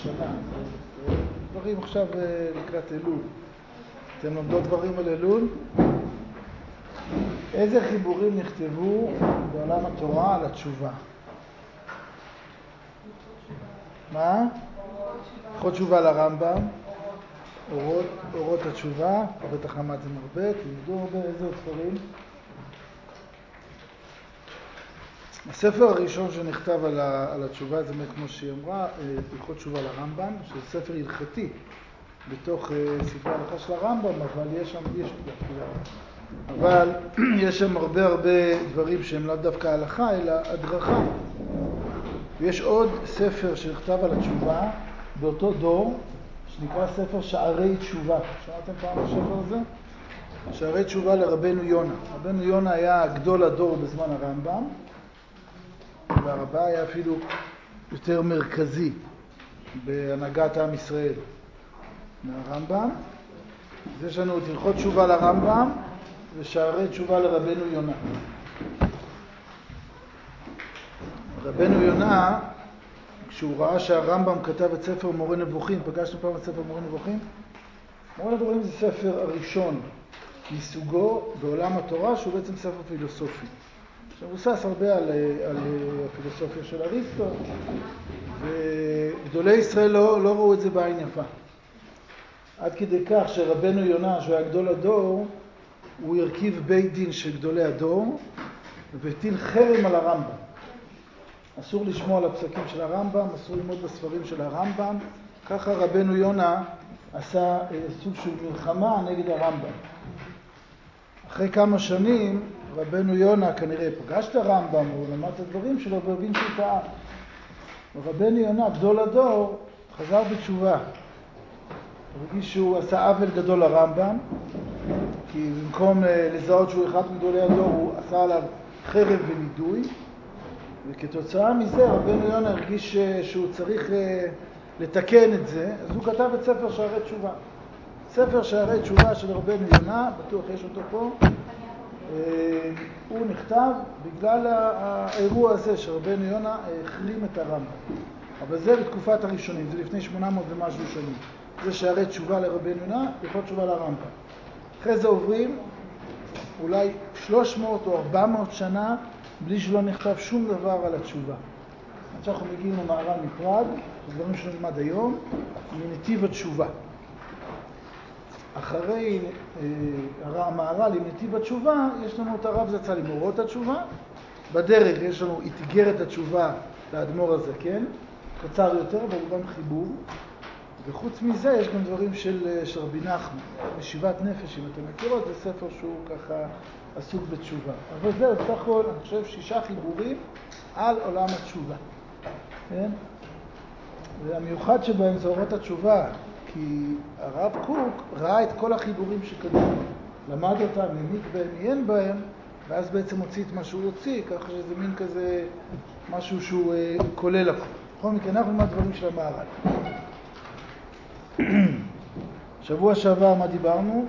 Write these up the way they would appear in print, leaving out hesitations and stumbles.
השנה. דברים עכשיו לקראת אלול. אתם לומדות דברים על אלול? איזה חיבורים נכתבו בעולם התורה על התשובה? מה? הלכות תשובה לרמב"ם, אורות התשובה, בטח למדתם הרבה, תלמדו הרבה, איזה עוד ספרים? הספר הראשון שנכתב על התשובה זה כמו שהיא אמרה, הלכות תשובה לרמב"ם, שזה ספר הלכתי בתוך ספרי ההלכה של הרמב"ם, אבל יש שם הרבה דברים שהם לא דווקא הלכה, אלא הדרכה. ויש עוד ספר שנכתב על התשובה באותו דור, שנקרא ספר שערי תשובה. שמעתם פעם הספר הזה? שערי תשובה לרבנו יונה. רבנו יונה היה גדול הדור בזמן הרמב"ם, והרבה היה אפילו יותר מרכזי בהנהגת עם ישראל מהרמב"ם. אז יש לנו את הלכות תשובה לרמב"ם ושערי תשובה לרבנו יונה. רבנו יונה, כשהוא ראה שהרמב"ם כתב את ספר מורה נבוכים, פגשנו פעם את ספר מורה נבוכים? מורה נבוכים זה ספר הראשון מסוגו בעולם התורה, שהוא בעצם ספר פילוסופי. שמבוסס הרבה על הפילוסופיה של אריסטו, וגדולי ישראל לא ראו את זה בעין יפה. עד כדי כך שרבנו יונה, שהוא היה גדול הדור, הוא הרכיב בית דין של גדולי הדור, והטיל חרם על הרמב"ם. אסור לשמוע על הפסקים של הרמב"ם, אסור ללמוד בספרים של הרמב"ם. ככה רבנו יונה עשה סוג של מלחמה נגד הרמב"ם. אחרי כמה שנים רבנו יונה כנראה פגש את הרמב"ם, הוא למד את הדברים שלו והבין שהוא טעה. ורבנו יונה, גדול הדור, חזר בתשובה. הוא הרגיש שהוא עשה עוול גדול לרמב"ם, כי במקום לזהות שהוא אחד מגדולי הדור, הוא עשה עליו חרב ונידוי, וכתוצאה מזה רבנו יונה הרגיש שהוא צריך לתקן את זה, אז הוא כתב את ספר שערי תשובה. ספר שערי תשובה של רבנו יונה, בטוח יש אותו פה, הוא נכתב בגלל האירוע הזה שרבנו יונה החלים את הרמב"ם. אבל זה בתקופת הראשונים, זה לפני 800 ומשהו שנים. זה שערי תשובה לרבנו יונה, הלכות תשובה לרמב"ם. אחרי זה עוברים אולי 300 או 400 שנה בלי שלא נכתב שום דבר על התשובה. עד שאנחנו מגיעים למהר"ל מפראג, דברים שנלמד היום, מנתיב התשובה. אחרי המהר"ל עם נתיב התשובה, יש לנו את הרב זצ"ל עם אורות התשובה. בדרך יש לנו איגרת התשובה לאדמו"ר הזקן, קצר יותר, אבל גם חיבור. וחוץ מזה יש גם דברים של רבי נחמן, משיבת נפש, אם אתם מכירות, זה ספר שהוא ככה עסוק בתשובה. אבל זהו, בסך הכל, אני חושב 6 חיבורים על עולם התשובה. כן? והמיוחד שבהם זה אורות התשובה, כי הרב קוק ראה את כל החיבורים שקדמו, למד אותם, העמיק בהם, עיין בהם, ואז בעצם הוציא את מה שהוא הוציא, ככה שזה מין כזה משהו שהוא כולל הכל. בכל מקרה, אנחנו נלמד דברים של המהר"ל. שבוע שעבר מה דיברנו?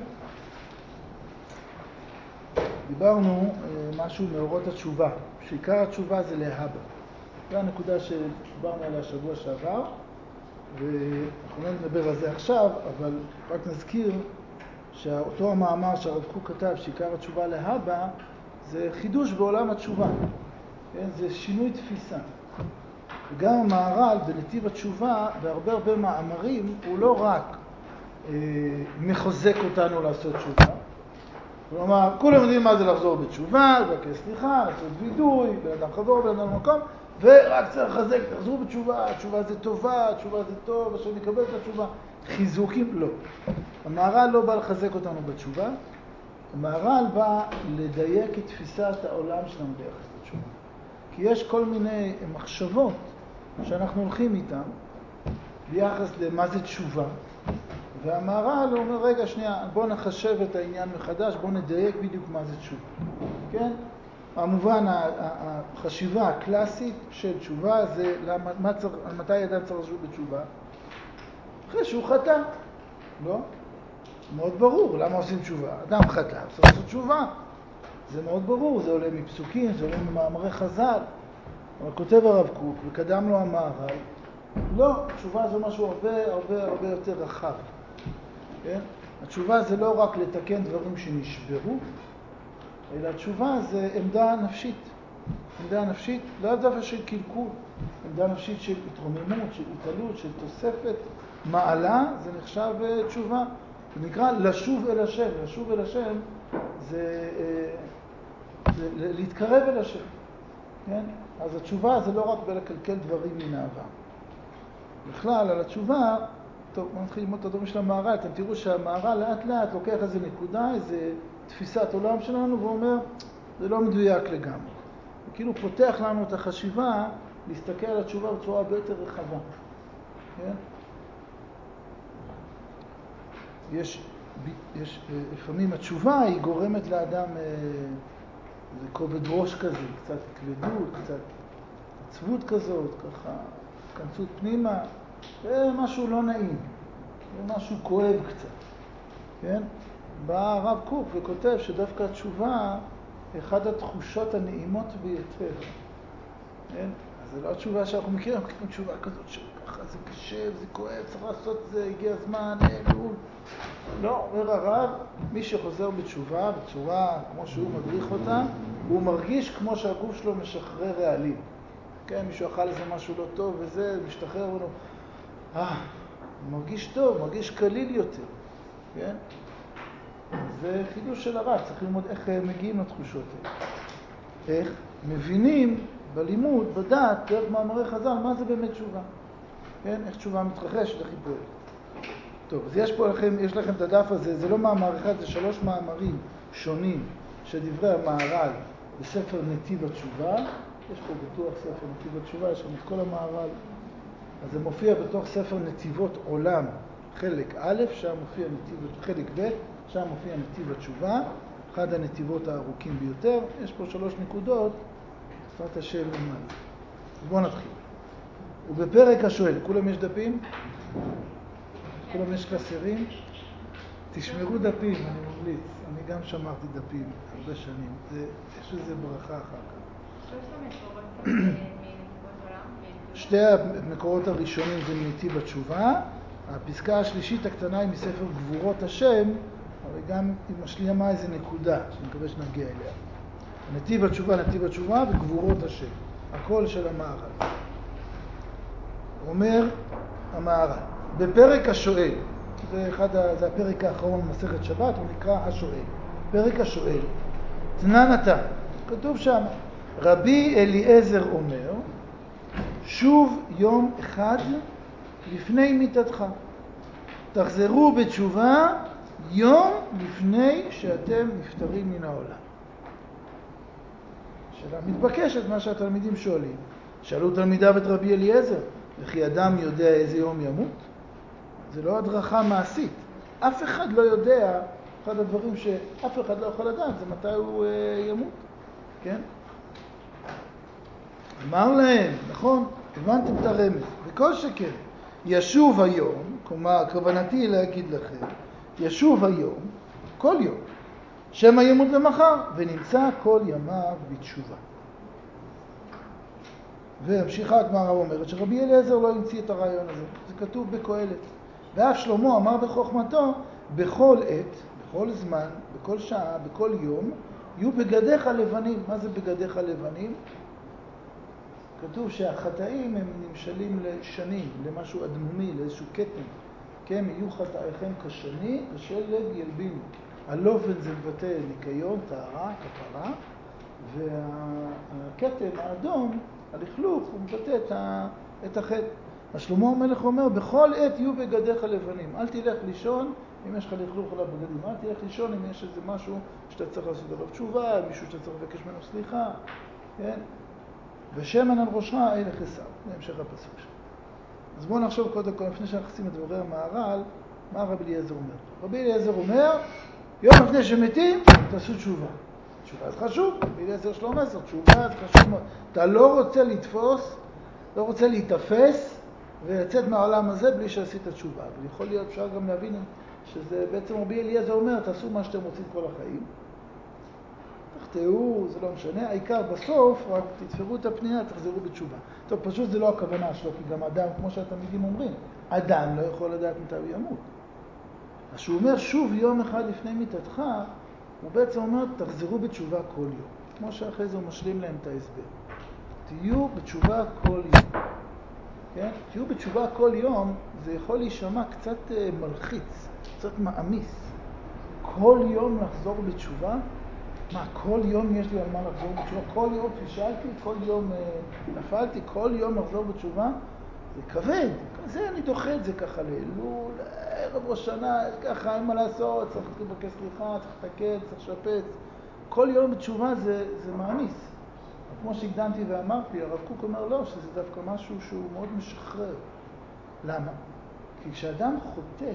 דיברנו משהו מאורות התשובה, שעיקר התשובה זה להבא. זו הנקודה שדיברנו עליה שבוע שעבר, ואנחנו לא נדבר על זה עכשיו, אבל רק נזכיר שאותו המאמר שהרב קוק כתב, שעיקר התשובה להבא, זה חידוש בעולם התשובה. כן? זה שינוי תפיסה. וגם המהר"ל בנתיב התשובה, בהרבה מאמרים, הוא לא רק מחזק אותנו לעשות תשובה. כלומר, כולם יודעים מה זה לחזור בתשובה, לבקש סליחה, לעשות וידוי, בן אדם חזור, בן אדם מקום, ורק צריך לחזק, תחזרו בתשובה, התשובה זה טובה, התשובה זה טוב, עכשיו נקבל את התשובה. חיזוקים, לא. המהר"ל לא בא לחזק אותנו בתשובה, המהר"ל בא לדייק את תפיסת העולם שלנו ביחס לתשובה. כי יש כל מיני מחשבות שאנחנו הולכים איתם ביחס למה זה תשובה. והמהר"ל הוא אומר, רגע, שנייה, בוא נחשב את העניין מחדש, בוא נדייק בדיוק מה זה תשובה. כן? המובן, החשיבה הקלאסית של תשובה זה מתי אדם צריך לשוב בתשובה? אחרי שהוא חטא. לא? מאוד ברור, למה עושים תשובה? אדם חטא, צריך לעשות תשובה. זה מאוד ברור, זה עולה מפסוקים, זה עולה ממאמרי חז"ל. אבל כותב הרב קוק, וקדם לו המהר"ל, לא, התשובה זה משהו הרבה יותר רחב. כן? התשובה זה לא רק לתקן דברים שנשברו, אלא התשובה זה עמדה נפשית. עמדה נפשית, לא דווקא של קלקול, עמדה נפשית של התרוממות, של התעלות, של תוספת מעלה, זה נחשב תשובה. זה נקרא לשוב אל השם. לשוב אל השם זה להתקרב אל השם. כן? אז התשובה זה לא רק בלקלקל דברים מן העבר. בכלל, על התשובה, טוב, נתחיל ללמוד את הדברים של המהר"ל. אתם תראו שהמהר"ל לאט לאט לוקח איזה נקודה, איזה תפיסת עולם שלנו, ואומר, זה לא מדויק לגמרי. וכאילו פותח לנו את החשיבה להסתכל על התשובה בצורה הרבה יותר רחבה. כן? לפעמים התשובה היא גורמת לאדם זה כובד ראש כזה, קצת כבדות, קצת עצבות כזאת, ככה, כנסות פנימה, זה משהו לא נעים, זה משהו כואב קצת, כן? בא הרב קוק וכותב שדווקא התשובה, אחד התחושות הנעימות ביותר, כן? אז זה לא התשובה שאנחנו מכירים, תשובה כזאת שככה זה קשה, זה כואב, צריך לעשות זה, הגיע הזמן, לא, אומר הרב, מי שחוזר בתשובה, בצורה כמו שהוא מדריך אותה, הוא מרגיש כמו שהגוף שלו משחרר רעלים. כן, מישהו אכל איזה משהו לא טוב וזה, משתחרר ממנו. הוא מרגיש טוב, מרגיש קליל יותר. כן? זה חידוש של הרב, צריך ללמוד איך מגיעים לתחושות האלה. איך מבינים בלימוד, בדעת, דרך מאמרי חז"ל, מה זה באמת תשובה. כן? איך תשובה מתרחשת, איך היא פועלת. טוב, אז יש לכם את הדף הזה, זה לא מאמר אחד, זה 3 מאמרים שונים של דברי המהר"ל בספר נתיב התשובה. יש פה בטוח ספר נתיב התשובה, יש שם את כל המהר"ל. אז זה מופיע בתוך ספר נתיבות עולם, חלק א', שם מופיע חלק ב', שם מופיע נתיב התשובה, אחד הנתיבות הארוכים ביותר. יש פה 3 נקודות, שפת השם למעלה. בואו נתחיל. ובפרק השואל, כולם יש דפים? כולם יש קלסרים? תשמרו דפים, אני ממליץ. אני גם שמרתי דפים הרבה שנים. יש איזה ברכה אחר כך. שתי המקורות הראשונים זה מנתיב התשובה. הפסקה השלישית הקטנה היא מספר גבורות השם, אבל גם היא משלימה איזה נקודה, שאני מקווה שנגיע אליה. נתיב התשובה וגבורות השם. הכל של המהר"ל. אומר המהר"ל, בפרק השואל, זה הפרק האחרון במסכת שבת, הוא נקרא השואל. פרק השואל, תנן אתה, כתוב שם, רבי אליעזר אומר, שוב יום אחד לפני מיתתך. תחזרו בתשובה יום לפני שאתם נפטרים מן העולם. שאלה מתבקשת מה שהתלמידים שואלים. שאלו תלמידיו את רבי אליעזר, וכי אדם יודע איזה יום ימות? זה לא הדרכה מעשית. אף אחד לא יודע, אחד הדברים שאף אחד לא יכול לדעת, זה מתי הוא ימות. כן? אמר להם, נכון? הבנתם את הרמז. וכל שכן, ישוב היום, כלומר, כוונתי להגיד לכם, ישוב היום, כל יום, שמא ימות למחר, ונמצא כל ימיו בתשובה. והמשיכה הגמרא אומרת שרבי אליעזר לא המציא את הרעיון הזה. זה כתוב בקהלת. ואף שלמה אמר בחוכמתו, בכל עת, בכל זמן, בכל שעה, בכל יום, יהיו בגדיך לבנים. מה זה בגדיך לבנים? כתוב שהחטאים הם נמשלים לשנים, למשהו אדמומי, לאיזשהו קטן. כן, יהיו חטאיכם כשני, כשלג ילבינו. הלובן זה מבטא ניקיון, טהרה, כפרה, והקטן האדום, הלכלוך, הוא מבטא את החטא. אז שלמה המלך אומר, בכל עת יהיו בגדיך לבנים. אל תלך לישון אם יש לך לכלוך על הבגדים. אל תלך לישון אם יש איזה משהו שאתה צריך לעשות עליו תשובה, מישהו שאתה צריך לבקש ממנו סליחה, כן? ושמן על ראשך אין לך עשיו. זה המשך הפסוק שלו. אז בואו נחשוב קודם כל, לפני שאנחנו נכנסים את דברי המהר"ל, מה רבי אליעזר אומר? רבי אליעזר אומר, יום לפני שמתים, תעשו תשובה. תשובה זה חשוב, רבי אליעזר שלו מסר, תשובה זה חשוב מאוד. אתה לא רוצה לתפוס, לא רוצה להתאפס ולצאת מהעולם הזה בלי שעשית תשובה. אבל יכול להיות, אפשר גם להבין שזה בעצם רבי אליעזר אומר, תעשו מה שאתם רוצים כל החיים. תחטאו, זה לא משנה, העיקר בסוף רק תתפרו את הפנייה, תחזרו בתשובה. טוב, פשוט זה לא הכוונה שלו, כי גם אדם, כמו שהתלמידים אומרים, אדם לא יכול לדעת מתי הוא ימות. אז שהוא אומר שוב יום אחד לפני מיתתך, הוא בעצם אומר תחזרו בתשובה כל יום. כמו שאחרי זה הוא משלים להם את ההסבר. תהיו בתשובה כל יום. כן? תהיו בתשובה כל יום, זה יכול להישמע קצת מלחיץ, קצת מעמיס. כל יום לחזור בתשובה? מה, כל יום יש לי על מה לחזור בתשובה? כל יום פישלתי, כל יום נפלתי, כל יום לחזור בתשובה? זה כבד. זה אני דוחה את זה ככה לאלול, ערב ראש שנה, ככה אין מה לעשות, צריך לבקש סליחה, צריך לתקן, צריך לשפץ. כל יום בתשובה זה מעמיס. כמו שהקדמתי ואמרתי, הרב קוק אומר לא, שזה דווקא משהו שהוא מאוד משחרר. למה? כי כשאדם חוטא,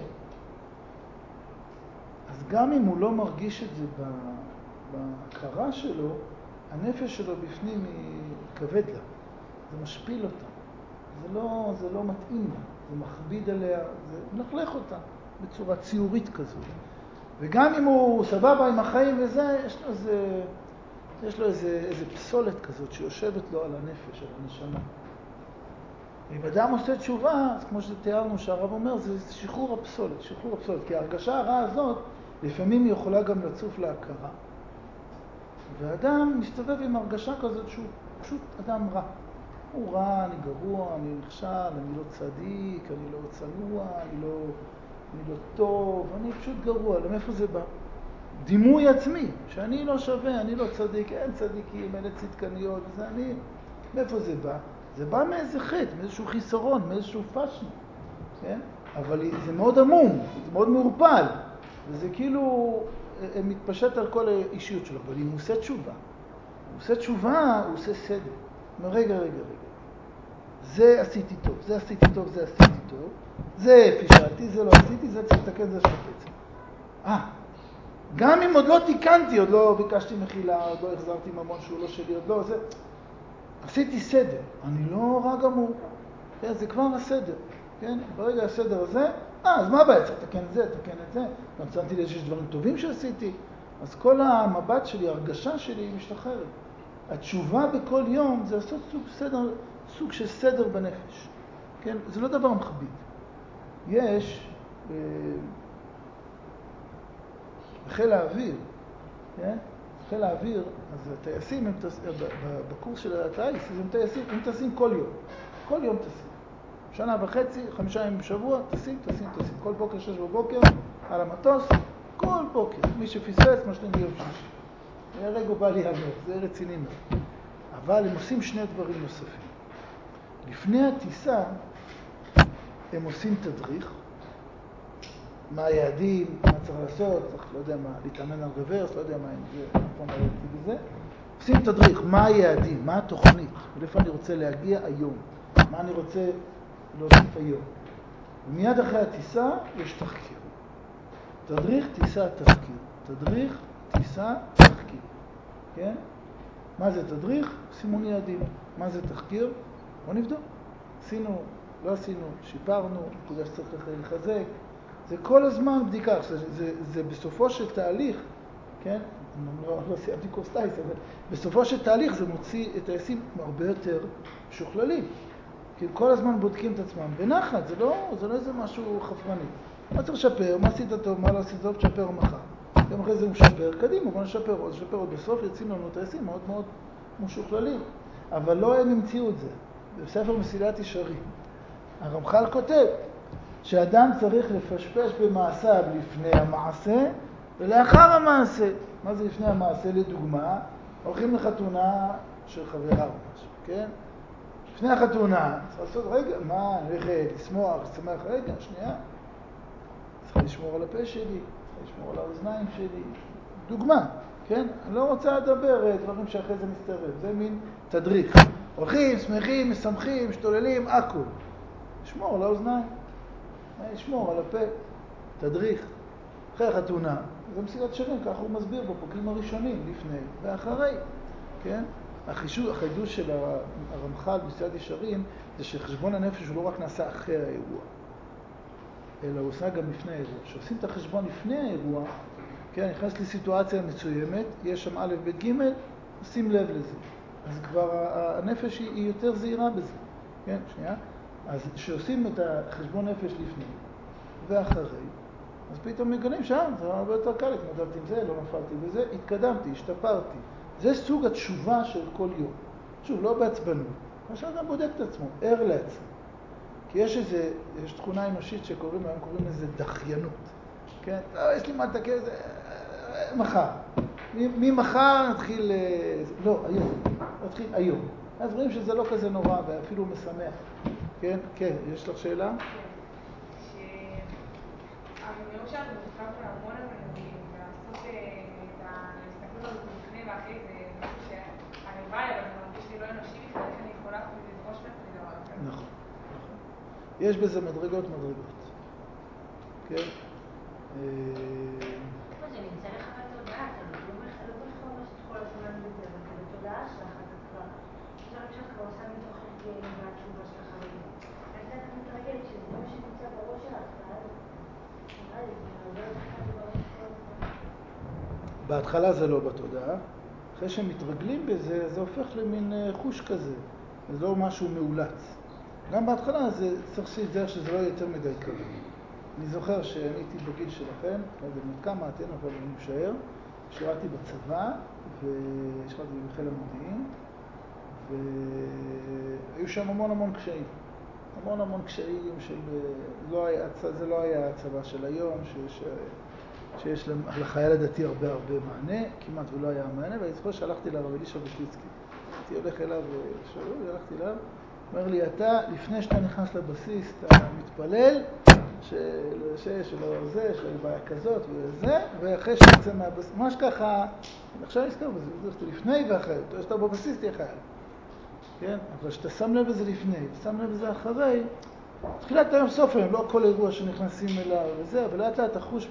אז גם אם הוא לא מרגיש את זה בהכרה שלו, הנפש שלו בפנים היא כבד לה. זה משפיל אותה. זה לא מתאים לה. זה מכביד עליה, זה מלכלך אותה בצורה ציורית כזו. וגם אם הוא סבבה עם החיים וזה, יש לו איזה פסולת כזאת שיושבת לו על הנפש, על הנשמה. אם אדם עושה תשובה, אז כמו שתיארנו שהרב אומר, זה שחרור הפסולת. כי ההרגשה הרעה הזאת, לפעמים היא יכולה גם לצוף להכרה. ואדם מסתובב עם הרגשה כזאת שהוא פשוט אדם רע. הוא רע, אני גרוע, אני נכשל, אני לא צדיק, אני לא צנוע, אני לא טוב, אני פשוט גרוע. מאיפה זה בא? דימוי עצמי, שאני לא שווה, אני לא צדיק, אין צדיקים, אין צדקניות, וזה אני. מאיפה זה בא? זה בא מאיזה חטא, מאיזשהו חיסרון, מאיזשהו פשן, כן? אבל זה מאוד עמום, זה מאוד מעורפל, וזה כאילו מתפשט על כל האישיות שלו. אבל אם הוא עושה תשובה, הוא עושה סדר. הוא אומר, רגע. זה עשיתי טוב, זה עשיתי טוב, זה פישלתי, זה לא עשיתי, זה צריך לתקן, זה שפץ. גם אם עוד לא תיקנתי, עוד לא ביקשתי מחילה, עוד לא החזרתי ממון שהוא לא שלי, עוד לא, עשיתי סדר. אני לא רע גמור. כן, זה כבר הסדר. כן? ברגע הסדר הזה, אז מה בעצם? תקן את זה. גם שמתי לי שיש דברים טובים שעשיתי. אז כל המבט שלי, הרגשה שלי, היא משתחררת. התשובה בכל יום זה לעשות סוג של סדר בנפש. כן? זה לא דבר מכביד. יש בחיל האוויר, כן? בחיל האוויר, אז הטייסים, בקורס של הטייס, הם טסים כל יום. כל יום טסים. שנה וחצי, 5 ימים בשבוע, טסים. כל בוקר 6 בבוקר, על המטוס, כל בוקר. מי שפספס, משלים ביום שישי. הרגע בא לי המר, זה רציני מאוד. אבל הם עושים שני דברים נוספים. לפני הטיסה, הם עושים תדריך, מה היעדים, מה צריך לעשות, צריך, לא יודע מה, להתאמן על רוורס, לא יודע מה, אם זה נכון להגיד בזה. עושים תדריך, מה היעדים, מה התוכנית, ולאיפה אני רוצה להגיע היום, מה אני רוצה להוסיף היום. ומיד אחרי הטיסה יש תחקיר. תדריך, טיסה, תחקיר. תדריך, טיסה, תחקיר. כן? מה זה תדריך? סימון יעדים. מה זה תחקיר? בוא נבדוק. עשינו, לא עשינו, שיפרנו, נקודה שצריך לחזק. זה כל הזמן בדיקה. זה בסופו של תהליך, כן? לא סיימתי קורס טייס, אבל בסופו של תהליך זה מוציא את טייסים הרבה יותר משוכללים. כי כל הזמן בודקים את עצמם. בנחת, זה לא איזה משהו חפרני. מה צריך לשפר? מה עשית טוב? מה לא עשית טוב? תשפר מחר. גם אחרי זה הוא משפר. קדימה, בוא נשפר עוד. בסוף יוצאים לנו טייסים מאוד מאוד משוכללים. אבל לא הם המציאו את זה. בספר מסילת ישרים. הרמח"ל כותב שאדם צריך לפשפש במעשיו לפני המעשה ולאחר המעשה. מה זה לפני המעשה? לדוגמה, הולכים לחתונה של חברה או משהו, כן? לפני החתונה, צריך לעשות, רגע, מה, אני הולך לשמוח, רגע, שנייה. צריך לשמור על הפה שלי, צריך לשמור על האוזניים שלי. דוגמה, כן? אני לא רוצה לדבר דברים שאחרי זה מסתרב. זה מין תדריך. הולכים, שמחים, משמחים, משתוללים, הכל. לשמור על האוזניים, לשמור על הפה. תדריך. אחרי החתונה, זה מסילת ישרים, ככה הוא מסביר בפרקים הראשונים, לפני ואחרי, כן? החידוש של הרמח"ל מסילת ישרים זה שחשבון הנפש הוא לא רק נעשה אחרי האירוע, אלא הוא עושה גם לפני האירוע. כשעושים את החשבון לפני האירוע, כן, נכנס לסיטואציה מצוימת, יש שם א' ב' ג', שים לב לזה. אז כבר הנפש היא יותר זהירה בזה. כן, שנייה. אז כשעושים את החשבון נפש לפני ואחרי, אז פתאום מגלים שם, זה הרבה יותר קל, התמודדתי עם זה, לא נפלתי בזה, התקדמתי, השתפרתי. זה סוג התשובה של כל יום. שוב, לא בעצבנות. עכשיו גם בודק את עצמו, ער לעצמו. כי יש תכונה אנושית שקוראים לזה דחיינות. כן? יש לי מה לתקן, מחר. ממחר נתחיל, לא, היום. נתחיל היום. אז רואים שזה לא כזה נורא ואפילו משמח. כן? כן, יש לך שאלה? היום שלנו מורכב מהמון אלמנטים, לעשות את ההסתכלות הזאת לפני ואחרי זה משהו שהלוואי, אבל אני מרגיש לי לא אנושי בכלל, איך אני יכולה לדרוש מעצמי דבר כזה. נכון. יש בזה מדרגות. כן? זה נמצא לך בתודעה, אתה לא בחומש את כל הזמן בזה, אבל זה בתודעה שלך, אתה כבר, אפשר שאת כבר עושה מתוך הרגל והתשובה שלך לזה. אז אתה מתרגל שזה מה שנמצא בראש שלך, בהתחלה זה לא בתודעה, אחרי שמתרגלים בזה, זה הופך למין חוש כזה, זה לא משהו מאולץ. גם בהתחלה זה צריך להיזהר שזה לא יותר מדי קרוב. אני זוכר שהייתי בגיל שלכם, לא יודע כמה אתן, אבל אני משער, שירתי בצבא, ושירתי בחיל המודיעין, והיו שם המון קשיים. המון קשיים זה לא היה הצבא של היום, שיש לחייל הדתי הרבה מענה, כמעט ולא היה מענה, ואני זוכר שהלכתי לרב אלישע וישליצקי. הייתי הולך אליו הלכתי אליו, אומר לי, אתה, לפני שאתה נכנס לבסיס, אתה מתפלל, שלא זה, של בעיה כזאת וזה, ואחרי שיצא מהבסיס, ממש ככה, עכשיו נזכר בזה, זה לפני ואחרי, שאתה בבסיס תהיה חייל. כן? אבל שאתה שם לב לזה לפני, ושם לב לזה אחרי, תחילת היום סוף היום, לא כל אירוע שנכנסים אליו וזה, אבל לאט לאט החוש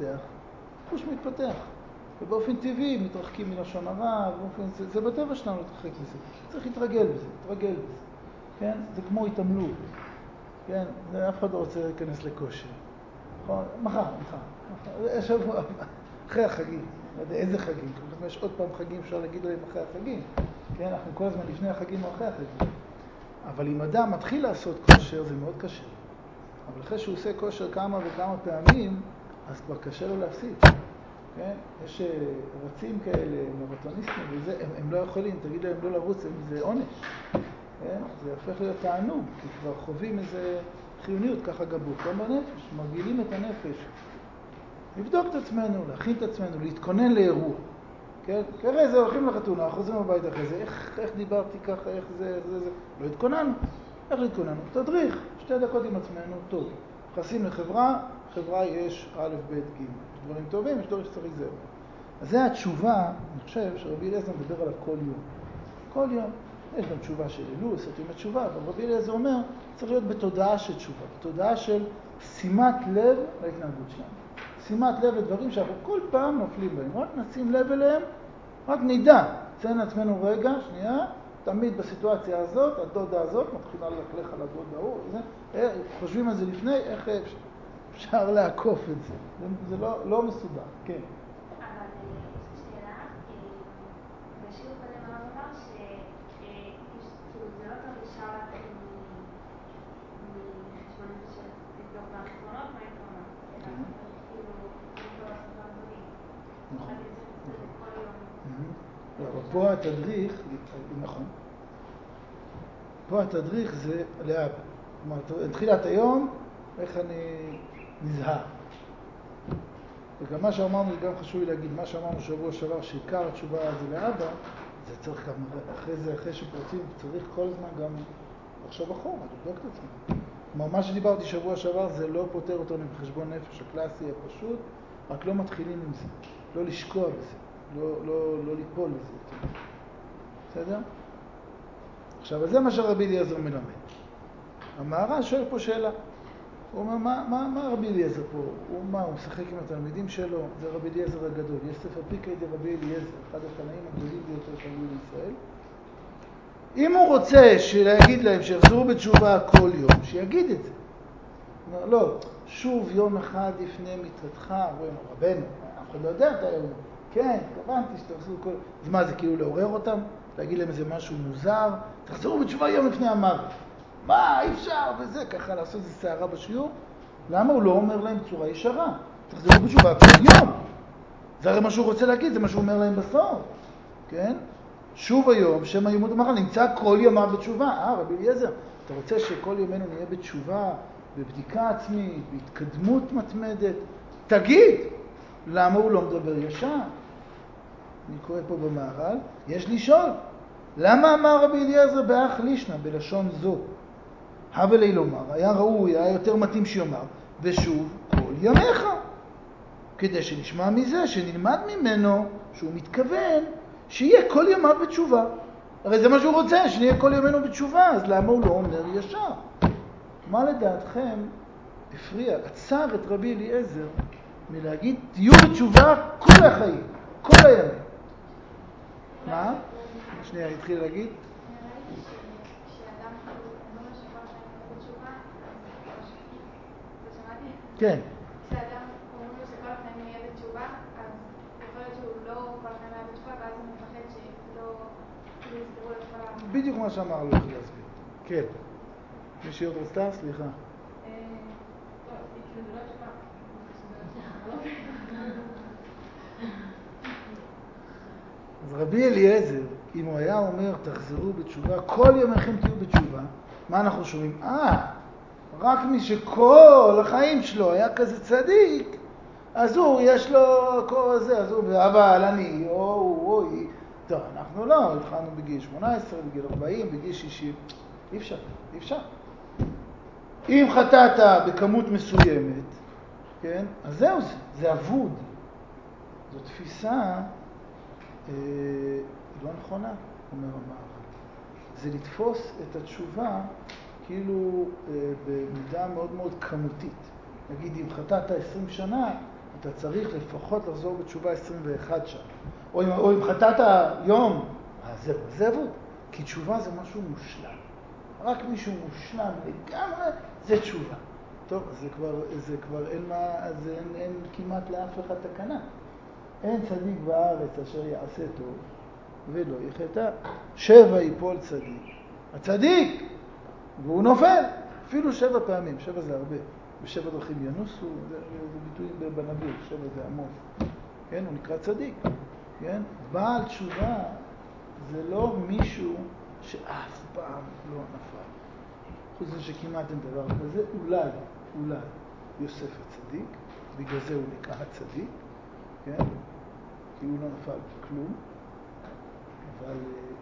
מתפתח. ובאופן טבעי מתרחקים מלשון הרע, זה בטבע שלנו להתרחק מזה. צריך להתרגל בזה. כן? זה כמו התעמלות. כן? אף אחד לא רוצה להיכנס לכושר. נכון? מחר. שבוע, אחרי החגים. לא יודע איזה חגים. כלומר, יש עוד פעם חגים, אפשר להגיד להם אחרי החגים. כן? אנחנו כל הזמן לפני החגים או אחרי החגים. אבל אם אדם מתחיל לעשות כושר, זה מאוד קשה. אבל אחרי שהוא עושה כושר כמה וכמה פעמים, אז כבר קשה לו להפסיק. כן? יש רצים כאלה, מרתוניסטים וזה, הם לא יכולים, תגיד להם לא לרוץ, זה עונש. כן? זה הופך להיות תענוג, כי כבר חווים איזה חיוניות, ככה גבו. גם בנפש, מרגילים את הנפש. לבדוק את עצמנו, להכין את עצמנו, להתכונן לאירוע. כן? כרגע זה הולכים לחתונה, חוזרים הבית אחרי זה, איך דיברתי ככה, איך זה. לא התכוננו. איך להתכוננו? תדריך, 2 דקות עם עצמנו, טוב. נכנסים לחברה, חברה יש א', ב', ג'. דברים טובים, יש דברים שצריך זהו. אז זה התשובה, אני חושב שרבי אליעזר מדבר עליו כל יום. כל יום. יש גם תשובה של אלול, סרטים התשובה, אבל רבי אליעזר אומר, צריך להיות בתודעה של תשובה, בתודעה של שימת לב להתנהגות שלנו. שימת לב לדברים שאנחנו כל פעם נופלים בהם. רק נשים לב אליהם, רק נדע. ציין לעצמנו רגע, שנייה, תמיד בסיטואציה הזאת, הדודה הזאת, מתחילה ללכלך על הדודה ההוא, חושבים על זה לפני, איך אפשר לעקוף את זה. זה לא מסודר, כן. אבל שאלה, בשיעור קודם הרב אמר שזה לא טוב ישר להתחיל מחשבון נפש של לבדוק מהחשבונות, מה העקרונות, אלא כאילו לבדוק לעשות דברים. נכון. אז זה כל יום. אבל פה התדריך, נכון. פה התדריך זה לאבא. כלומר, תחילת היום, איך אני נזהר. וגם מה שאמרנו, גם חשוב לי להגיד, מה שאמרנו שבוע שעבר, שעיקר התשובה זה לאבא, זה צריך גם, אחרי שפורצים, צריך כל הזמן גם לחשוב אחורה, לבדוק את עצמם. כלומר, מה שדיברתי שבוע שעבר, זה לא פותר אותנו בחשבון נפש הקלאסי הפשוט, רק לא מתחילים עם זה, לא לשקוע בזה, לא ליפול לזה. בסדר? עכשיו, זה מה שרבי אליעזר מלמד. המהר"ל שואל פה שאלה. הוא אומר, מה רבי אליעזר פה? הוא משחק עם התלמידים שלו? זה רבי אליעזר הגדול. יש ספר פיקי דה רבי אליעזר, אחד התנאים הגדולים ביותר שהיו לישראל. אם הוא רוצה להגיד להם שיחזרו בתשובה כל יום, שיגיד את זה. לא, שוב יום אחד לפני מיתתך, רבנו, אחד לא יודע את היום. כן, התכוונתי שתחזרו כל... אז מה, זה כאילו לעורר אותם? להגיד להם איזה משהו מוזר? תחזרו בתשובה יום לפני המוות. מה, אי אפשר, וזה, ככה לעשות איזה שערה בשיעור? למה הוא לא אומר להם בצורה ישרה? תחזרו בתשובה כל יום. זה הרי מה שהוא רוצה להגיד, זה מה שהוא אומר להם בסוף. כן? שוב היום, שם הימות המחל, נמצא כל ימיו בתשובה. רבי אליעזר, אתה רוצה שכל ימינו נהיה בתשובה, בבדיקה עצמית, בהתקדמות מתמדת? תגיד, למה הוא לא מדבר ישר? אני קורא פה במהר"ל, יש לשאול, למה אמר רבי אליעזר באח לישנא בלשון זו? הווה לי לומר, היה ראוי, היה יותר מתאים שיאמר, ושוב כל ימיך, כדי שנשמע מזה, שנלמד ממנו, שהוא מתכוון, שיהיה כל ימיו בתשובה. הרי זה מה שהוא רוצה, שנהיה כל ימינו בתשובה, אז למה הוא לא אומר ישר? מה לדעתכם הפריע, עצר את רבי אליעזר מלהגיד, תהיו בתשובה כל החיים, כל הימים. מה? שנייה, התחיל להגיד? נראה לי שאדם אומר שכל חיים יהיה בתשובה, זה שמעתי? כן. כשאדם אומר לו שכל חיים יהיה בתשובה, אז יכול להיות שהוא לא כל חיים יהיה בתשובה, ואז הוא מפחד שלא יסתרו לכל בדיוק מה שאמר לו, יכול להסביר. כן. מישהי עוד רצתה? סליחה. אז רבי אליעזר, אם הוא היה אומר, תחזרו בתשובה, כל ימיכם תהיו בתשובה, מה אנחנו שומעים? רק מי שכל החיים שלו היה כזה צדיק, אז הוא, יש לו כל זה, אז הוא, אבל אני, או היא, טוב, אנחנו לא, התחלנו בגיל 18, בגיל 40, בגיל 60, אי אפשר. אם חטאת בכמות מסוימת, כן, אז זהו זה אבוד. זו תפיסה לא נכונה, אומר המהר"ל. זה לתפוס את התשובה כאילו במידה מאוד מאוד כמותית. נגיד, אם חטאת 20 שנה, אתה צריך לפחות לחזור בתשובה 21 שנה. או אם חטאת יום, אז זה אבוד. כי תשובה זה משהו מושלם. רק מישהו מושלם לגמרי, זה תשובה. טוב, זה כבר אין כמעט לאף אחד תקנה. אין צדיק בארץ אשר יעשה טוב ולא יחטא. 7 ייפול צדיק. הצדיק, והוא נופל. אפילו 7 פעמים, 7 זה הרבה. ב7 דרכים ינוסו, זה ביטוי בנביא, 7 זה עמוס. כן, הוא נקרא צדיק. כן? בעל תשובה זה לא מישהו שאף פעם לא נפל. חוץ מזה שכמעט אין דבר כזה, אולי יוסף הצדיק, בגלל זה הוא נקרא הצדיק, כן? כי הוא לא נפל בכלום, אבל...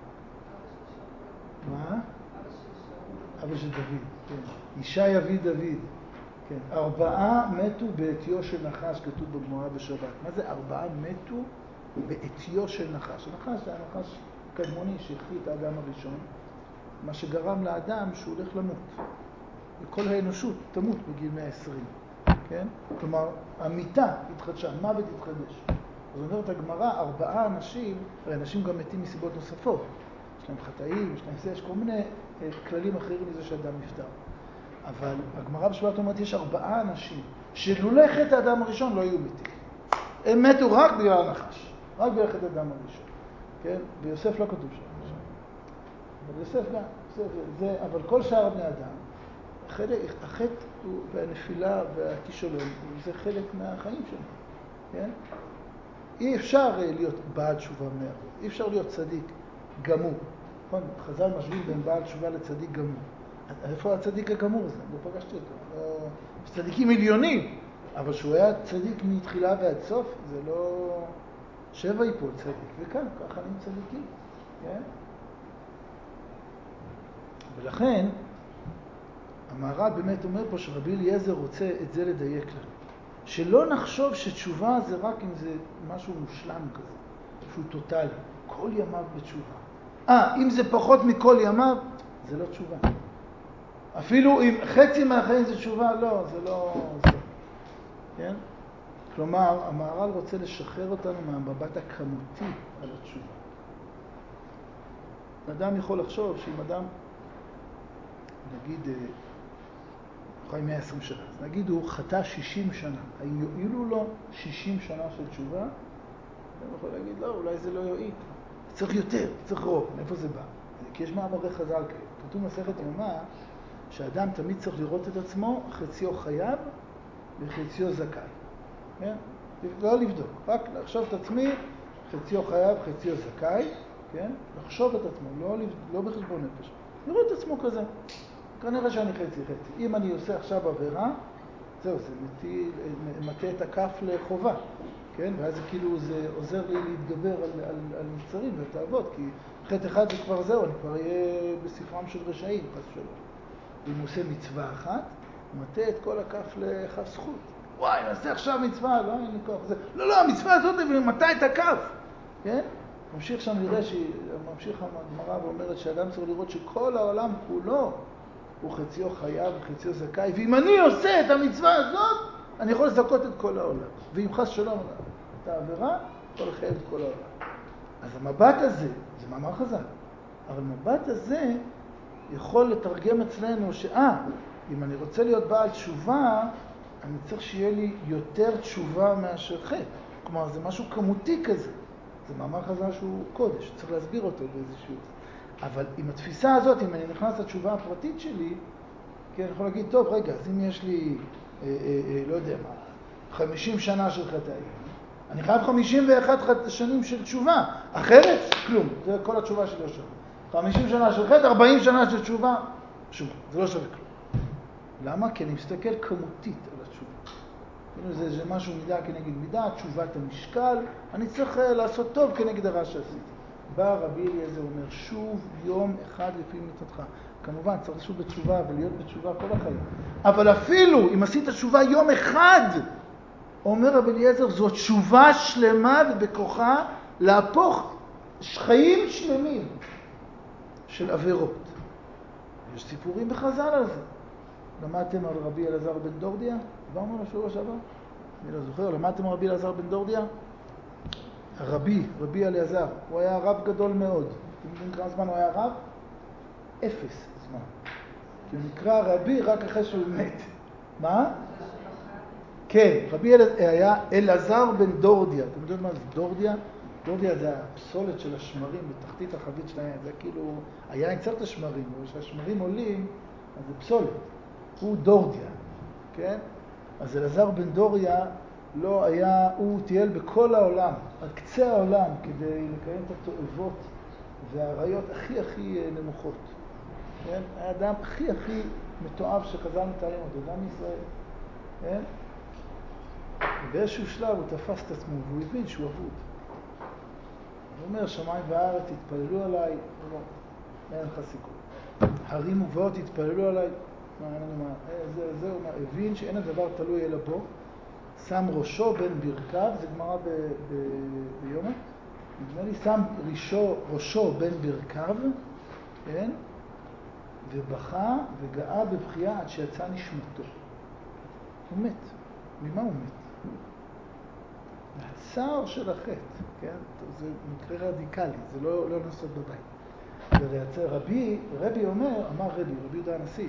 מה? אבא של דוד, כן. ישי אבי דוד, כן. 4 מתו בעטיו של נחש, כתוב בגמרא בשבת. מה זה 4 מתו בעטיו של נחש? הנחש זה הנחש קדמוני שהחטיא את האדם הראשון, מה שגרם לאדם שהוא הולך למות. וכל האנושות תמות בגיל 120, כן? כלומר, המיטה התחדשה, מוות התחדש. אז אומרת הגמרא, 4 אנשים, הרי אנשים גם מתים מסיבות נוספות. יש להם חטאים, יש כל מיני כללים אחרים מזה שאדם נפטר. אבל הגמרא בשבת אומרת, יש 4 אנשים שלולא חטא האדם הראשון לא היו מתים. הם מתו רק בגלל הנחש, רק בגלל חטא האדם הראשון. כן? ויוסף לא כתוב שם. אבל יוסף גם, אבל כל שאר בני אדם, החטא והנפילה והכישלון, זה חלק מהחיים שלנו. כן? אי אפשר להיות בעל תשובה 100%. אי אפשר להיות צדיק גמור. נכון? חז"ל משווים בין בעל תשובה לצדיק גמור. איפה הצדיק הגמור הזה? לא פגשתי אותו. יש צדיקים מיליונים, אבל שהוא היה צדיק מתחילה ועד סוף, זה לא 7 ייפול צדיק. וכאן, ככה נהיים צדיקים. כן? ולכן, המהר"ל באמת אומר פה שרבי אליעזר רוצה את זה לדייק לנו. שלא נחשוב שתשובה זה רק אם זה משהו מושלם כזה, שהוא טוטלי, כל ימיו בתשובה. אם זה פחות מכל ימיו, זה לא תשובה. אפילו אם חצי מהחיים זה תשובה, לא, זה לא זה. כן? כלומר, המהר"ל רוצה לשחרר אותנו מהמבט הכמותי על התשובה. אדם יכול לחשוב שאם אדם, נגיד, חי 120 שנה. אז נגיד הוא חטא 60 שנה. האם יועילו לו 60 שנה של תשובה? אני יכול להגיד, לא, אולי זה לא יועיל. צריך יותר, צריך רוב. מאיפה זה בא? כי יש מאמרי חז"ל כאלה. כתוב מסכת יומא שאדם תמיד צריך לראות את עצמו, חציו חייב וחציו זכאי. כן? לא לבדוק, רק לחשוב את עצמי, חציו חייב, חציו זכאי, כן? לחשוב את עצמו, לא בחשבון נפש. לראות את עצמו כזה. כנראה שאני חצי. אם אני עושה עכשיו עבירה, זהו, זה מטה את הכף לחובה, כן? ואז כאילו זה עוזר לי להתגבר על מצרים ותאוות, כי חטא אחד זה כבר זהו, אני כבר אהיה בספרם של רשעים, חס שלום. אם הוא עושה מצווה אחת, הוא מטה את כל הכף לכף זכות. וואי, נעשה עכשיו מצווה, לא, אין לי כוח זה. לא, המצווה הזאת מטה את הכף, כן? ממשיך שם לראה ממשיך הגמרא ואומרת שאדם צריך לראות שכל העולם כולו הוא חציו חייב וחציו זכאי, ואם אני עושה את המצווה הזאת, אני יכול לזכות את כל העולם. ואם חס שלום את העבירה, יכול לחייב את כל העולם. אז המבט הזה, זה מאמר חז"ל, אבל המבט הזה יכול לתרגם אצלנו אם אני רוצה להיות בעל תשובה, אני צריך שיהיה לי יותר תשובה מאשר חטא. כלומר, זה משהו כמותי כזה. זה מאמר חז"ל שהוא קודש, צריך להסביר אותו באיזשהו. אבל עם התפיסה הזאת, אם אני נכנס לתשובה הפרטית שלי, כן, אני יכול להגיד, טוב, רגע, אז אם יש לי, לא יודע מה, 50 שנה של חטאים, אני חייב 51 שנים של תשובה, אחרת, כלום, זה כל התשובה שלי לא שווה. 50 שנה של חטא, 40 שנה של תשובה, שום, זה לא שווה כלום. למה? כי אני מסתכל כמותית על התשובה. זה משהו מידה כנגד מידה, תשובת המשקל, אני צריך לעשות טוב כנגד הרע שעשיתי. בא רבי אליעזר אומר, שוב יום אחד לפי מיתתך. כמובן, צריך לשוב בתשובה ולהיות בתשובה כל החיים. אבל אפילו אם עשית תשובה יום אחד, אומר רבי אליעזר, זו תשובה שלמה ובכוחה להפוך חיים שלמים של עבירות. יש סיפורים בחז"ל על זה. למדתם על רבי אלעזר בן דורדיה? דיברנו על השבוע שעבר? אני לא זוכר. למדתם על רבי אלעזר בן דורדיה? רבי אלעזר, הוא היה רב גדול מאוד. אתם יודעים כמה זמן הוא היה רב? 0 זמן. כי הוא נקרא רבי רק אחרי שהוא מת. מה? כן, רבי היה אלעזר בן דורדיה. אתם יודעים מה זה דורדיה? דורדיה זה הפסולת של השמרים בתחתית החבית של היין. זה כאילו, היין צריך את השמרים, אבל כשהשמרים עולים, אז זה פסולת. הוא דורדיה, כן? אז אלעזר בן דוריה לא היה, הוא טייל בכל העולם, עד קצה העולם, כדי לקיים את התועבות והעריות הכי נמוכות. כן? היה אדם הכי מתועב שחז"ל מתארים אותו, אדם ישראל. כן? ובאיזשהו שלב הוא תפס את עצמו והוא הבין שהוא אבוד. הוא אומר, שמיים וארץ התפללו עליי, אין לך סיכוי. הרים ובאות התפללו עליי, זהו, הבין שאין הדבר תלוי אלא בו, שם ראשו בין ברכיו, זה גמרא ביומא, נדמה לי, שם ראשו בין ברכיו, כן? ובכה וגאה בבכייה עד שיצא נשמתו. הוא מת. ממה הוא מת? מהצער של החטא, כן? זה מקרה רדיקלי, זה לא לעשות בבית. רבי אומר, רבי יהודה הנשיא,